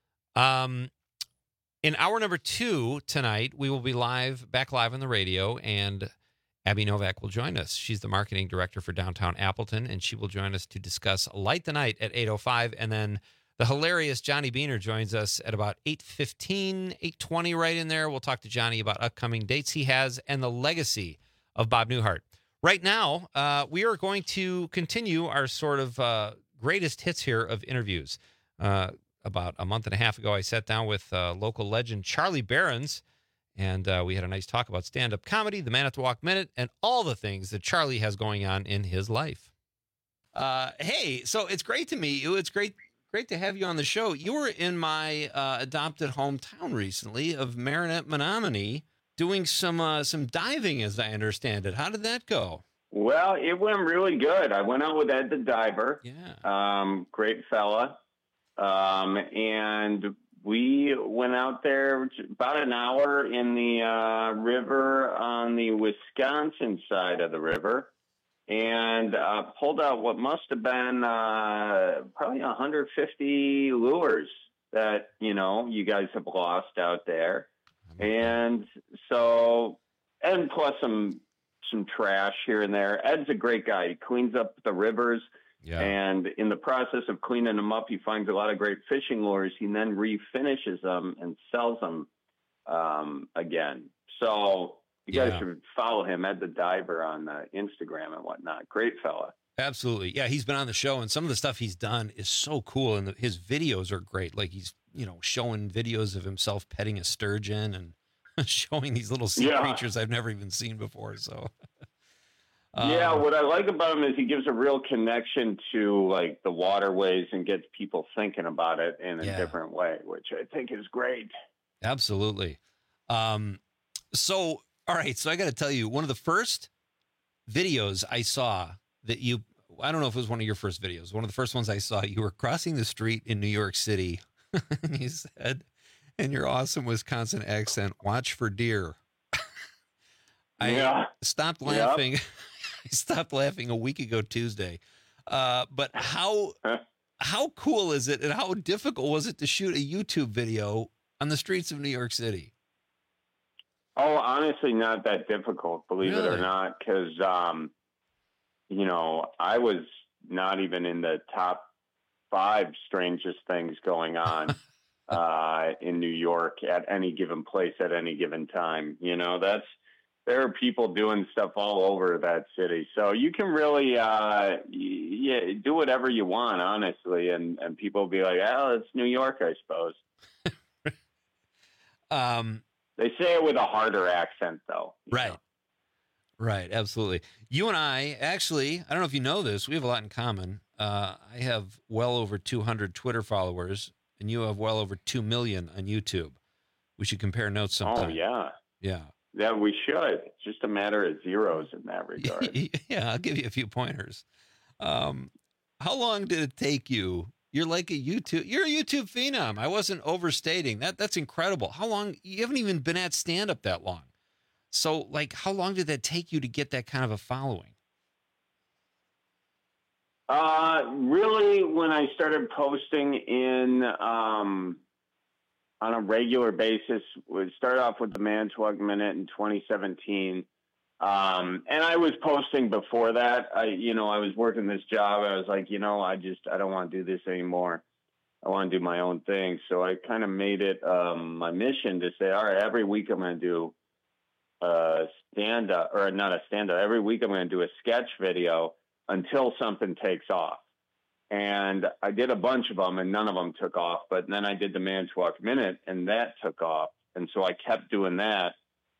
Um, in hour number two tonight, we will be live, back live on the radio, and Abby Novak will join us. She's the marketing director for Downtown Appleton, and she will join us to discuss Light the Night at eight oh five. And then the hilarious Johnny Beaner joins us at about eight fifteen, eight twenty, right in there. We'll talk to Johnny about upcoming dates he has and the legacy of Bob Newhart. Right now, uh, we are going to continue our sort of uh, greatest hits here of interviews. Uh, about a month and a half ago, I sat down with uh, local legend Charlie Berens, and uh, we had a nice talk about stand-up comedy, the Manitowoc Minute, and all the things that Charlie has going on in his life. Uh, hey, so it's great to meet you. It's great great to have you on the show. You were in my uh, adopted hometown recently of Marinette, Menominee, doing some uh, some diving, as I understand it. How did that go? Well, it went really good. I went out with Ed the diver. Yeah. Um, great fella. Um, and we went out there about an hour in the uh, river on the Wisconsin side of the river and uh, pulled out what must have been uh, probably one hundred fifty lures that, you know, you guys have lost out there. And so, and plus some some trash here and there. Ed's a great guy. He cleans up the rivers. Yeah. And in the process of cleaning them up, he finds a lot of great fishing lures. He then refinishes them and sells them um, again. So you Yeah. guys should follow him, Ed the Diver, on uh, Instagram and whatnot. Great fella. Absolutely. Yeah, he's been on the show, and some of the stuff he's done is so cool, and the, his videos are great. Like he's, you know, showing videos of himself petting a sturgeon and showing these little sea Yeah. creatures I've never even seen before. So, uh, Yeah, what I like about him is he gives a real connection to like the waterways and gets people thinking about it in a Yeah. different way, which I think is great. absolutely. Um, so, all right. So I got to tell you, one of the first videos I saw that you, I don't know if it was one of your first videos, one of the first ones I saw, you were crossing the street in New York City and you said, in your awesome Wisconsin accent, watch for deer. I Yeah. stopped Yep. laughing. I stopped laughing a week ago Tuesday. Uh, but how how cool is it, and how difficult was it to shoot a YouTube video on the streets of New York City? Oh, honestly, not that difficult, believe it or Really? not, because, um, you know, I was not even in the top five strangest things going on uh, in New York at any given place at any given time. You know, that's, there are people doing stuff all over that city. So you can really uh, y- yeah, do whatever you want, honestly. And, and people will be like, oh, it's New York, I suppose. Um, They say it with a harder accent, though. right. Right. Absolutely. You and I, actually, I don't know if you know this, we have a lot in common. Uh, I have well over two hundred Twitter followers, and you have well over two million on YouTube. We should compare notes sometime. Oh, yeah. Yeah. Yeah, we should. It's just a matter of zeros in that regard. Yeah, I'll give you a few pointers. Um, how long did it take you? You're like a YouTube, you're a YouTube phenom. I wasn't overstating that. That's incredible. How long? You haven't even been at stand up that long. So like, how long did that take you to get that kind of a following? Uh, really, when I started posting in um, on a regular basis, we started off with the Manitowoc Minute in twenty seventeen. Um, and I was posting before that. I, you know, I was working this job. I was like, you know, I just, I don't want to do this anymore. I want to do my own thing. So I kind of made it um, my mission to say, all right, every week I'm going to do a stand up, or not a stand up. Every week I'm going to do a sketch video until something takes off. And I did a bunch of them and none of them took off. But then I did the Manitowoc Minute and that took off. And so I kept doing that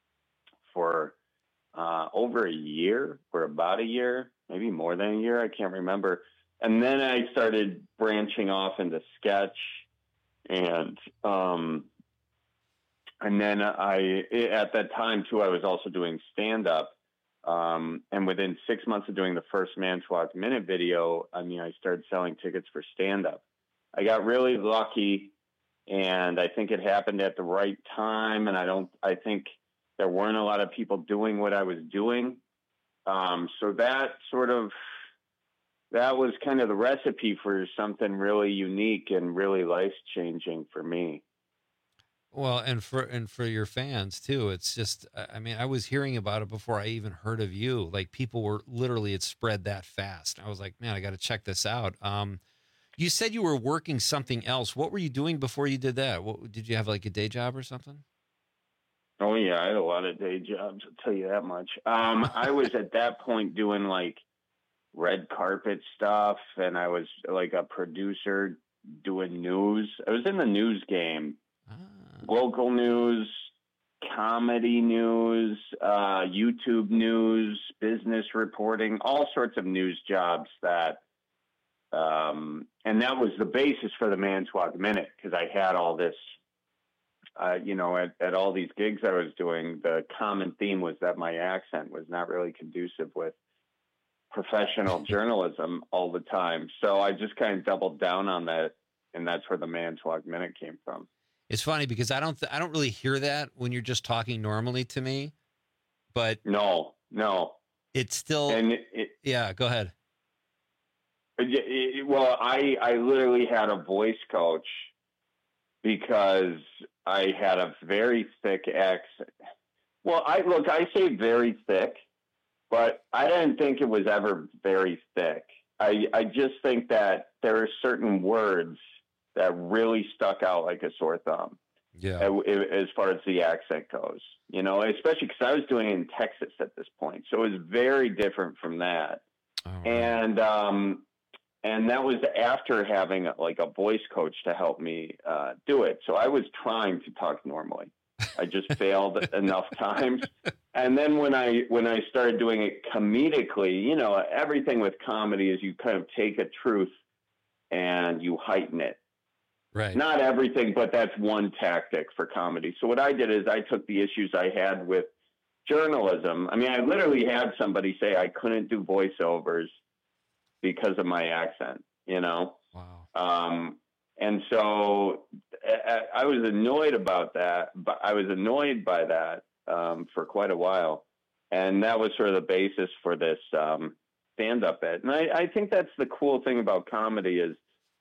for uh, over a year or about a year, maybe more than a year. I can't remember. And then I started branching off into sketch and, um, and then I, at that time too, I was also doing stand up. Um, and within six months of doing the first Manitowoc Minute video, I mean, I started selling tickets for stand-up. I got really lucky, and I think it happened at the right time. And I don't, I think there weren't a lot of people doing what I was doing. Um, so that sort of, that was kind of the recipe for something really unique and really life-changing for me. Well, and for and for your fans too, it's just, I mean, I was hearing about it before I even heard of you. Like people were literally, it spread that fast. I was like, man, I got to check this out. Um, you said you were working something else. What were you doing before you did that? What, did you have like a day job or something? Oh yeah, I had a lot of day jobs. I'll tell you that much. Um, I was at that point doing like red carpet stuff, and I was like a producer doing news. I was in the news game. Local news, comedy news, uh, YouTube news, business reporting, all sorts of news jobs that, um, and that was the basis for the Manitowoc Minute, because I had all this, uh, you know, at, at all these gigs I was doing, the common theme was that my accent was not really conducive with professional journalism all the time. So I just kind of doubled down on that, and that's where the Manitowoc Minute came from. It's funny because I don't th- I don't really hear that when you're just talking normally to me, but no, no, it's still. And it, it, yeah, go ahead. It, it, well, I I literally had a voice coach because I had a very thick accent. Well, I look, I say very thick, but I didn't think it was ever very thick. I I just think that there are certain words that really stuck out like a sore thumb. Yeah. As far as the accent goes, you know, especially because I was doing it in Texas at this point. So it was very different from that. Oh, right. And, um, and that was after having like a voice coach to help me uh, do it. So I was trying to talk normally. I just failed enough times. And then when I, when I started doing it comedically, you know, everything with comedy is you kind of take a truth and you heighten it. Right. Not everything, but that's one tactic for comedy. So what I did is I took the issues I had with journalism. I mean, I literally had somebody say I couldn't do voiceovers because of my accent, you know? Wow. Um, and so I, I was annoyed about that, but I was annoyed by that um, for quite a while. And that was sort of the basis for this um, stand-up bit. And I, I think that's the cool thing about comedy is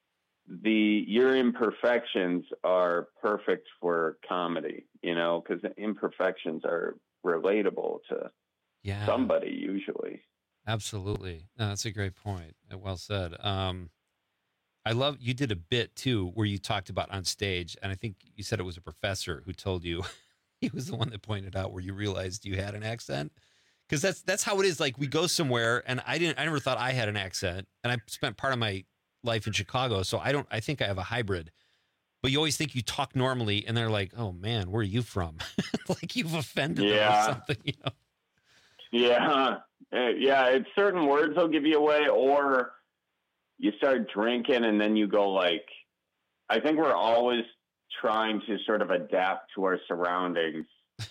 the your imperfections are perfect for comedy, you know, because the imperfections are relatable to yeah. somebody usually. Absolutely. No, that's a great point. Well said. Um, I love you did a bit too where you talked about on stage, and I think you said it was a professor who told you he was the one that pointed out where you realized you had an accent. Because that's that's how it is. Like we go somewhere, and I didn't. I never thought I had an accent, and I spent part of my life in Chicago, so I don't. I think I have a hybrid. But you always think you talk normally, and they're like, "Oh man, where are you from?" Like you've offended yeah. them or something, you know? Yeah, uh, yeah. It's certain words will give you away, or you start drinking, and then you go like. I think we're always trying to sort of adapt to our surroundings,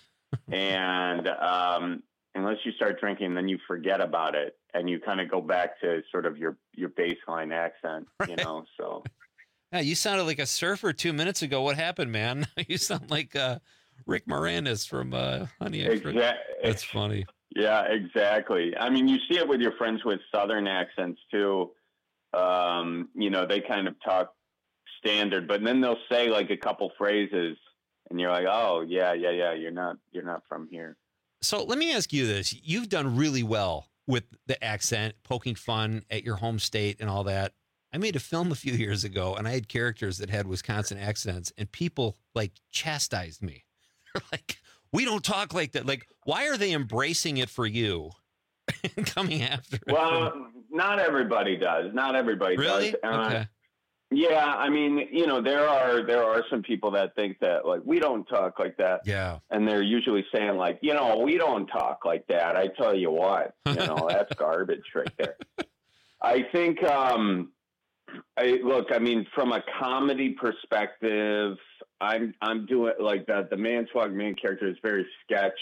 and um, unless you start drinking, then you forget about it. And you kind of go back to sort of your, your baseline accent, you know, so. Yeah, you sounded like a surfer two minutes ago. What happened, man? You sound like uh, Rick Moranis from uh, Honey, I Shrunk. Exactly. That's funny. Yeah, exactly. I mean, you see it with your friends with Southern accents, too. Um, you know, they kind of talk standard, but then they'll say like a couple phrases, and you're like, oh, yeah, yeah, yeah, you're not, you're not from here. So let me ask you this. You've done really well with the accent, poking fun at your home state and all that. I made a film a few years ago, and I had characters that had Wisconsin accents, and people like chastised me. Like, we don't talk like that. Like, why are they embracing it for you and coming after it? Well, not everybody does. Not everybody Really? does. Uh, Okay. Yeah, I mean, you know, there are there are some people that think that like we don't talk like that. Yeah. And they're usually saying like, you know, we don't talk like that. I tell you what, you know, that's garbage right there. I think, um, I look, I mean, from a comedy perspective, I'm I'm doing like the the Manitowoc main character is very sketch,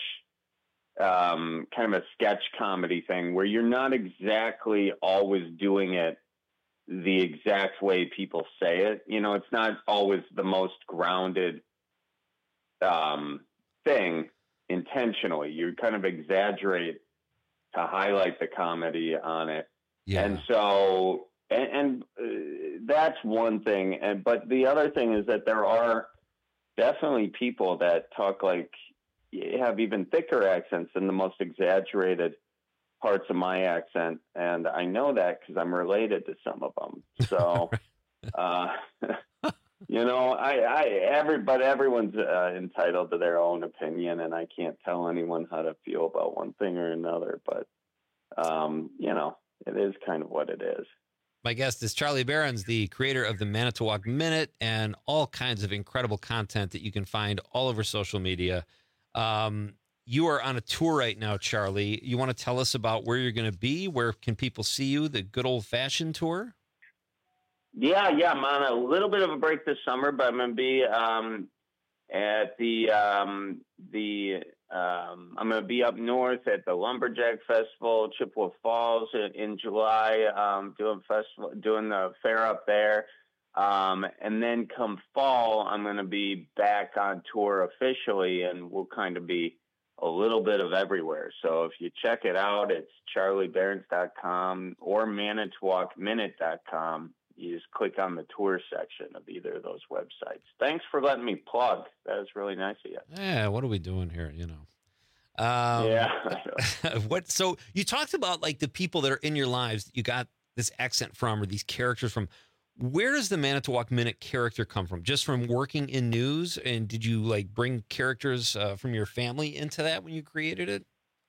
um, kind of a sketch comedy thing where you're not exactly always doing it the exact way people say it. You know, it's not always the most grounded um, thing intentionally. You kind of exaggerate to highlight the comedy on it. Yeah. And so, and, and uh, that's one thing. And, but the other thing is that there are definitely people that talk like, have even thicker accents than the most exaggerated parts of my accent, and I know that because I'm related to some of them. So, uh, you know, I, I, every, but everyone's uh, entitled to their own opinion, and I can't tell anyone how to feel about one thing or another. But, um, you know, it is kind of what it is. My guest is Charlie Berens, the creator of the Manitowoc Minute and all kinds of incredible content that you can find all over social media. Um, You are on a tour right now, Charlie. You want to tell us about where you're going to be? Where can people see you? The good old-fashioned tour? Yeah, yeah. I'm on a little bit of a break this summer, but I'm going to be um, at the um, the. Um, I'm going to be up north at the Lumberjack Festival, Chippewa Falls, in, in July. Um, doing festival, doing the fair up there, um, and then come fall, I'm going to be back on tour officially, and we'll kind of be a little bit of everywhere. So if you check it out, it's charlie berens dot com or manitowoc minute dot com. You just click on the tour section of either of those websites. Thanks for letting me plug. That was really nice of you. Yeah, what are we doing here, you know? Um, yeah. what? So you talked about like the people that are in your lives that you got this accent from or these characters from. Where does the Manitowoc Minute character come from? Just from working in news? And did you like bring characters uh, from your family into that when you created it?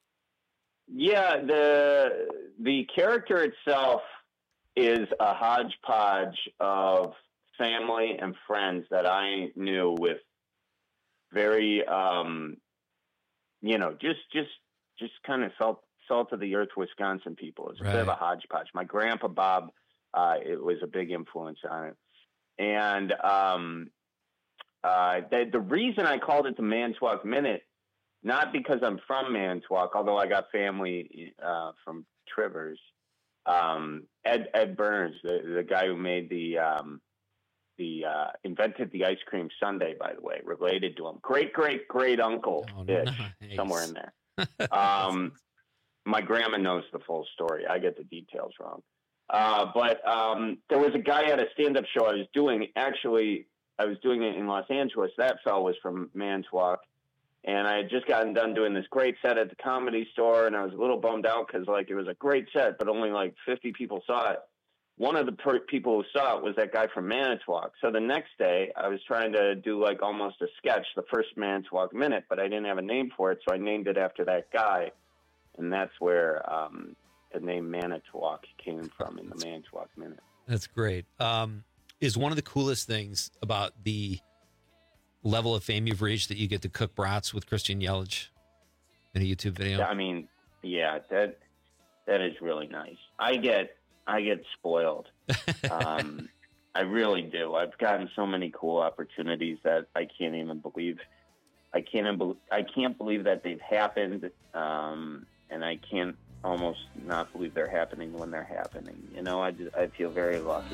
Yeah, the the character itself is a hodgepodge of family and friends that I knew with very, um, you know, just just just kind of salt salt of the earth Wisconsin people. It's a Right. bit of a hodgepodge. My grandpa Bob. Uh, it was a big influence on it. And um, uh, the, the reason I called it the Manitowoc Minute, not because I'm from Manitowoc, although I got family uh, from Trivers. Um, Ed Ed Burns, the, the guy who made the um, the uh, invented the ice cream sundae, by the way, related to him. Great, great, great uncle, Oh, ish, nice. somewhere in there. Um, my grandma knows the full story. I get the details wrong. Uh, but um, there was a guy at a stand-up show I was doing. Actually, I was doing it in Los Angeles. That fellow was from Manitowoc. And I had just gotten done doing this great set at the Comedy Store, and I was a little bummed out because, like, it was a great set, but only, like, fifty people saw it. One of the per- people who saw it was that guy from Manitowoc. So the next day, I was trying to do, like, almost a sketch, the first Manitowoc Minute, but I didn't have a name for it, so I named it after that guy. And that's where um, the name Manitowoc came from in the Manitowoc Minute. That's great. Um, is one of the coolest things about the level of fame you've reached that you get to cook brats with Christian Yelich in a YouTube video? I mean, yeah, that that is really nice. I get I get spoiled. um, I really do. I've gotten so many cool opportunities that I can't even believe. I can't. Even, I can't believe that they've happened, um, and I can't almost not believe they're happening when they're happening. You know, I just, I feel very lucky.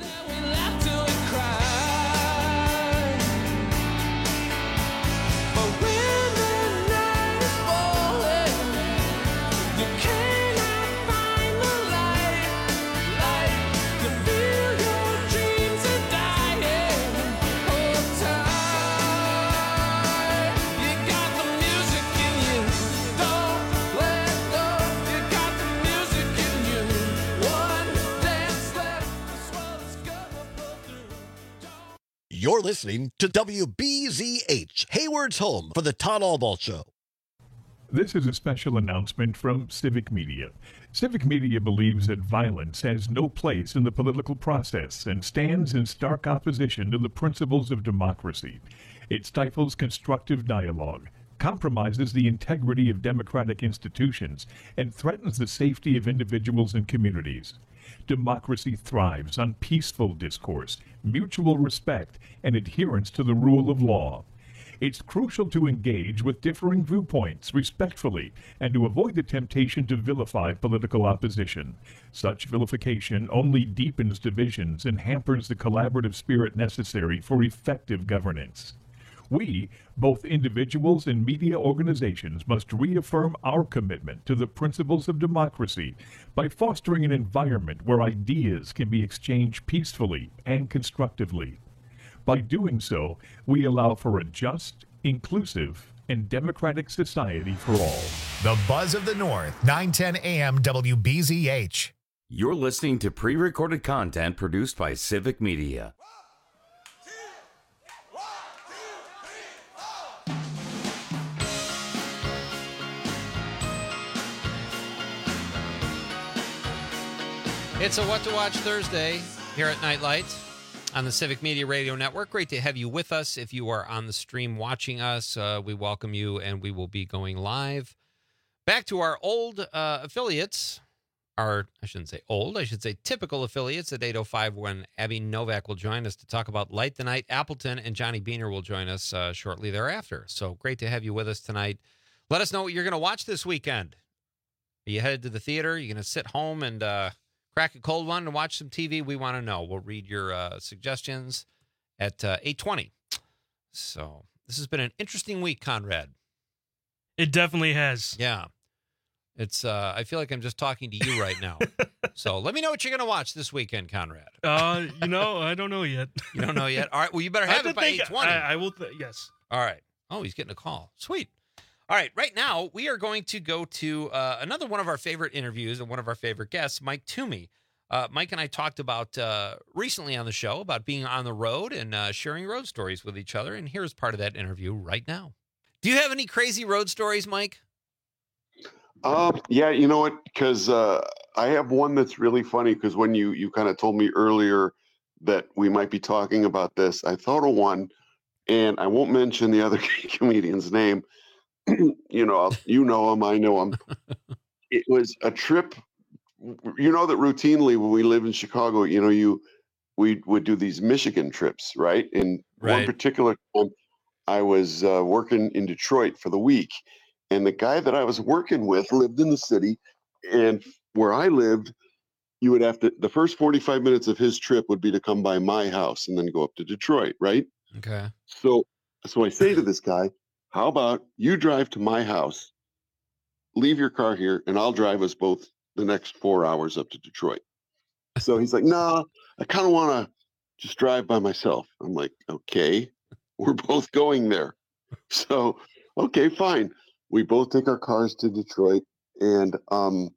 You're listening to W B Z H, Hayward's home for the Todd Albaugh Show. This is a special announcement from Civic Media. Civic Media believes that violence has no place in the political process and stands in stark opposition to the principles of democracy. It stifles constructive dialogue, compromises the integrity of democratic institutions, and threatens the safety of individuals and communities. Democracy thrives on peaceful discourse, mutual respect, and adherence to the rule of law. It's crucial to engage with differing viewpoints respectfully and to avoid the temptation to vilify political opposition. Such vilification only deepens divisions and hampers the collaborative spirit necessary for effective governance. We, both individuals and media organizations, must reaffirm our commitment to the principles of democracy by fostering an environment where ideas can be exchanged peacefully and constructively. By doing so, we allow for a just, inclusive, and democratic society for all. The Buzz of the North, nine ten A M W B Z H. You're listening to pre-recorded content produced by Civic Media. It's a What to Watch Thursday here at Nightlight on the Civic Media Radio Network. Great to have you with us. If you are on the stream watching us, uh, we welcome you, and we will be going live back to our old uh, affiliates, our, I shouldn't say old, I should say typical affiliates at eight oh five when Abby Novak will join us to talk about Light the Night. Appleton and Johnny Beaner will join us uh, shortly thereafter. So great to have you with us tonight. Let us know what you're going to watch this weekend. Are you headed to the theater? Are you going to sit home and uh, crack a cold one and watch some T V? We want to know. We'll read your uh, suggestions at uh, eight twenty. So this has been an interesting week, Conrad. It definitely has. Yeah. It's. Uh, I feel like I'm just talking to you right now. So let me know what you're going to watch this weekend, Conrad. Uh, you know, I don't know yet. You don't know yet? All right. Well, you better have, have it by eight twenty. I, I will. Th- yes. All right. Oh, he's getting a call. Sweet. All right, right now we are going to go to uh, another one of our favorite interviews and one of our favorite guests, Mike Toomey. Uh, Mike and I talked about uh, recently on the show about being on the road and uh, sharing road stories with each other, and here's part of that interview right now. Do you have any crazy road stories, Mike? Um, yeah, you know what? Because uh, I have one that's really funny. Because when you you kind of told me earlier that we might be talking about this, I thought of one, and I won't mention the other comedian's name. You know, I'll, you know him, I know him. It was a trip. You know that routinely when we live in Chicago, you know, you we would do these Michigan trips, right? And right. one particular time, I was uh, working in Detroit for the week, and the guy that I was working with lived in the city, and where I lived, you would have to. The first forty-five minutes of his trip would be to come by my house and then go up to Detroit, right? Okay. So, so I say to this guy, how about you drive to my house, leave your car here, and I'll drive us both the next four hours up to Detroit. So he's like, no, nah, I kind of want to just drive by myself. I'm like, okay, we're both going there. So, okay, fine. We both take our cars to Detroit, and um,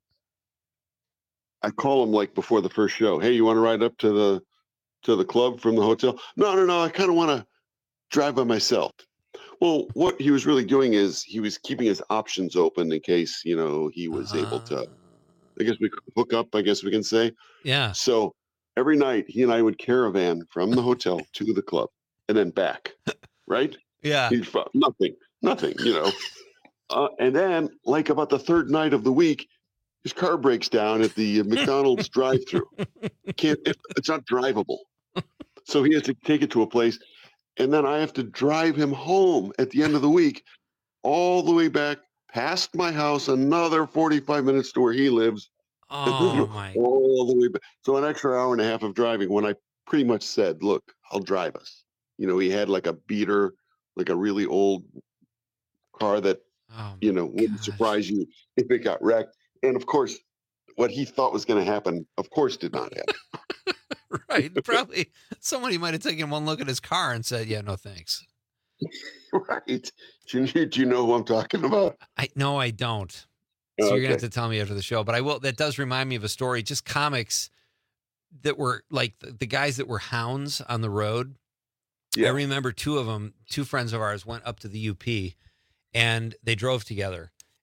I call him like before the first show. Hey, you want to ride up to the to the club from the hotel? No, no, no. I kind of want to drive by myself. Well, what he was really doing is he was keeping his options open in case, you know, he was uh-huh. able to, I guess we could hook up, I guess we can say. Yeah. So every night he and I would caravan from the hotel to the club and then back, right? Yeah. He'd, nothing, nothing, you know. Uh, and then like about the third night of the week, his car breaks down at the McDonald's drive-thru. Can't, it, it's not drivable. So he has to take it to a place. And then I have to drive him home at the end of the week, all the way back past my house, another forty-five minutes to where he lives. Oh, my. All the way back. So an extra hour and a half of driving when I pretty much said, look, I'll drive us. You know, he had like a beater, like a really old car that, oh, you know, wouldn't gosh. surprise you if it got wrecked. And of course, what he thought was going to happen, of course, did not happen. Right. Probably somebody might have taken one look at his car and said, yeah, no, thanks. Right. Do you, do you know who I'm talking about? I No, I don't. So okay. You're going to have to tell me after the show. But I will. That does remind me of a story, just comics that were like the, the guys that were hounds on the road. Yeah. I remember two of them, two friends of ours went up to the U P and they drove together.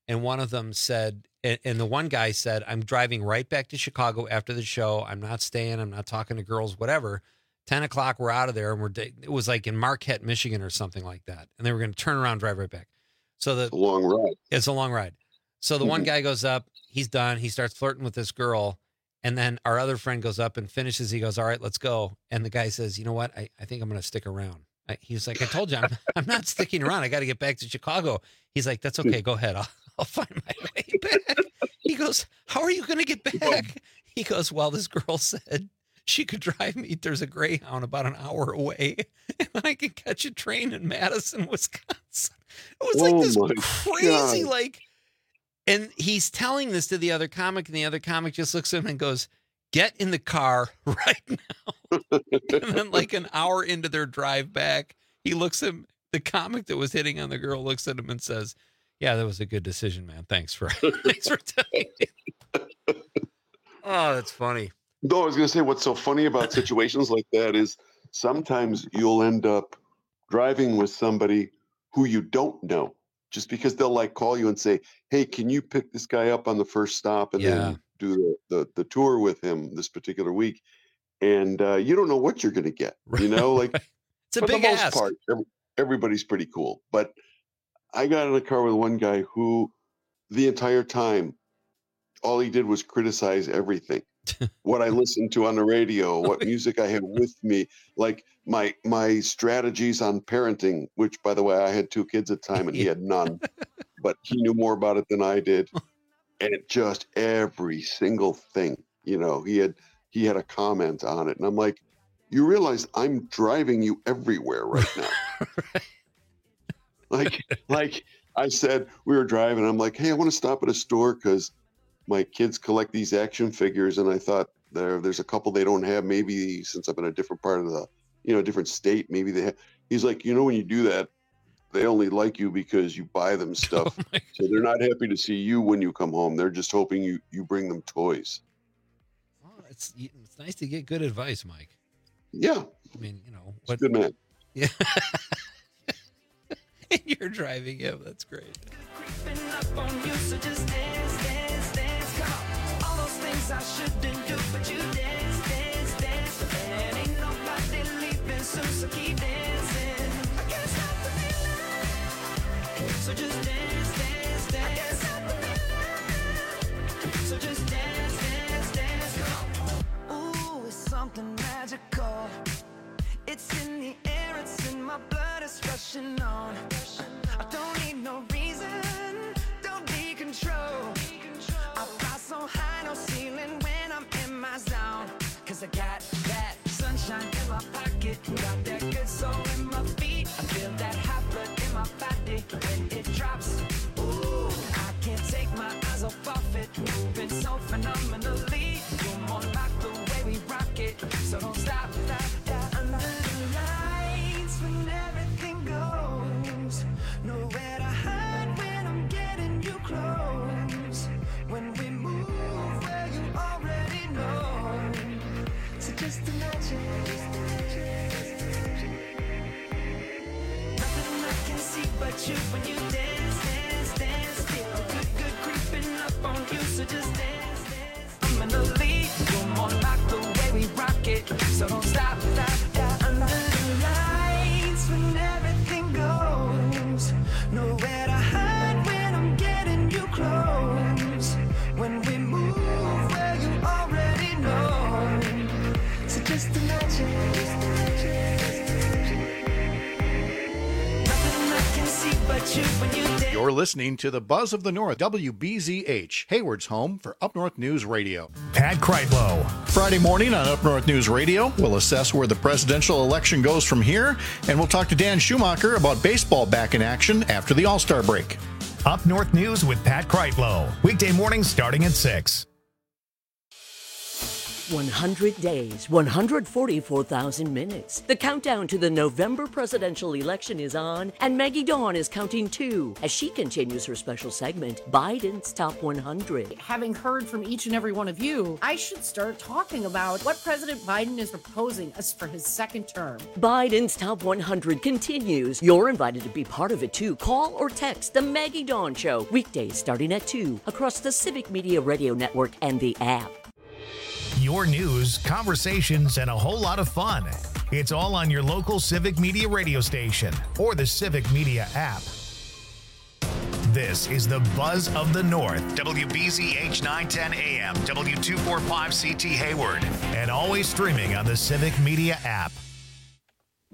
and one of them said, and, and the one guy said, I'm driving right back to Chicago after the show. I'm not staying. I'm not talking to girls, whatever. ten o'clock, we're out of there. And we're, it was like in Marquette, Michigan or something like that. And they were going to turn around, drive right back. So the, it's a long ride. It's a long ride. So the mm-hmm. one guy goes up, he's done. He starts flirting with this girl. And then our other friend goes up and finishes. He goes, all right, let's go. And the guy says, you know what? I, I think I'm going to stick around. I, he's like, I told you, I'm, I'm not sticking around. I got to get back to Chicago. He's like, that's okay. Go ahead. I'll, I'll find my way back. He goes, how are you going to get back? He goes, well, this girl said she could drive me. There's a Greyhound about an hour away, and I can catch a train in Madison, Wisconsin. It was like oh this crazy, God. like, and he's telling this to the other comic, and the other comic just looks at him and goes, get in the car right now. And then like an hour into their drive back, he looks at him, the comic that was hitting on the girl looks at him and says, yeah, that was a good decision, man. Thanks for, thanks for telling me. Oh, that's funny. No, I was going to say what's so funny about situations like that is sometimes you'll end up driving with somebody who you don't know just because they'll like call you and say, hey, can you pick this guy up on the first stop and Yeah. then do the, the, the tour with him this particular week? And uh, you don't know what you're going to get, you know, like It's a for big the most ask. part, every, everybody's pretty cool. But I got in a car with one guy who the entire time, all he did was criticize everything. What I listened to on the radio, what music I had with me, like my my strategies on parenting, which by the way, I had two kids at the time and he had none, but he knew more about it than I did. And it just every single thing, you know, he had he had a comment on it. And I'm like, you realize I'm driving you everywhere right now. like like I said, we were driving, I'm like, hey, I want to stop at a store because my kids collect these action figures, and I thought there there's a couple they don't have. Maybe since I'm in a different part of the, you know, different state, maybe they have. He's like, you know, when you do that, they only like you because you buy them stuff. Oh so they're not happy to see you when you come home. They're just hoping you you bring them toys. Oh, it's it's nice to get good advice, Mike. Yeah, I mean, you know, what, good man. Yeah. And you're driving him. That's great. I shouldn't do, but you dance, dance, dance, and ain't nobody leaving soon, so keep dancing. I can't stop the feeling, so just dance, dance, dance. I can't stop the feeling, so just dance, dance, dance. Ooh, it's something magical. It's in the air, it's in my blood, it's rushing on. I don't need no reason, don't need control. I fly so high, no ceiling when I'm in my zone. Cause I got that sunshine in my pocket, got that good soul in my feet. I feel that hot blood in my body when it drops. Ooh, I can't take my eyes off of it, moving so phenomenally. You're more like the way we rock it, so don't stop, stop, stop. Under the lights when everything goes, nowhere to hide when I'm getting you close. When we move where you already know, so just imagine. Nothing I can see but you when you dance, dance, dance. Feel good, good creeping up on you, so just dance, dance. I'm in the lead, you're more like the way we rock it, so don't stop, stop, stop. Under the lights when everything goes, nowhere to hide when I'm getting you close. When we move where you already know, so just imagine. Nothing I can see but you when you dance. You're listening to the Buzz of the North, W B Z H, Hayward's home for Up North News Radio. Pat Kreitlow. Friday morning on Up North News Radio, we'll assess where the presidential election goes from here, and we'll talk to Dan Schumacher about baseball back in action after the All-Star break. Up North News with Pat Kreitlow. Weekday mornings starting at six. one hundred days, one hundred forty-four thousand minutes. The countdown to the November presidential election is on, and Maggie Dawn is counting too as she continues her special segment, Biden's Top one hundred. Having heard from each and every one of you, I should start talking about what President Biden is proposing us for his second term. Biden's Top one hundred continues. You're invited to be part of it too. Call or text The Maggie Dawn Show, weekdays starting at two, across the Civic Media Radio Network and the app. Your news, conversations, and a whole lot of fun. It's all on your local Civic Media radio station or the Civic Media app. This is the Buzz of the North, W B Z H nine ten A M, W two forty-five C T Hayward, and always streaming on the Civic Media app.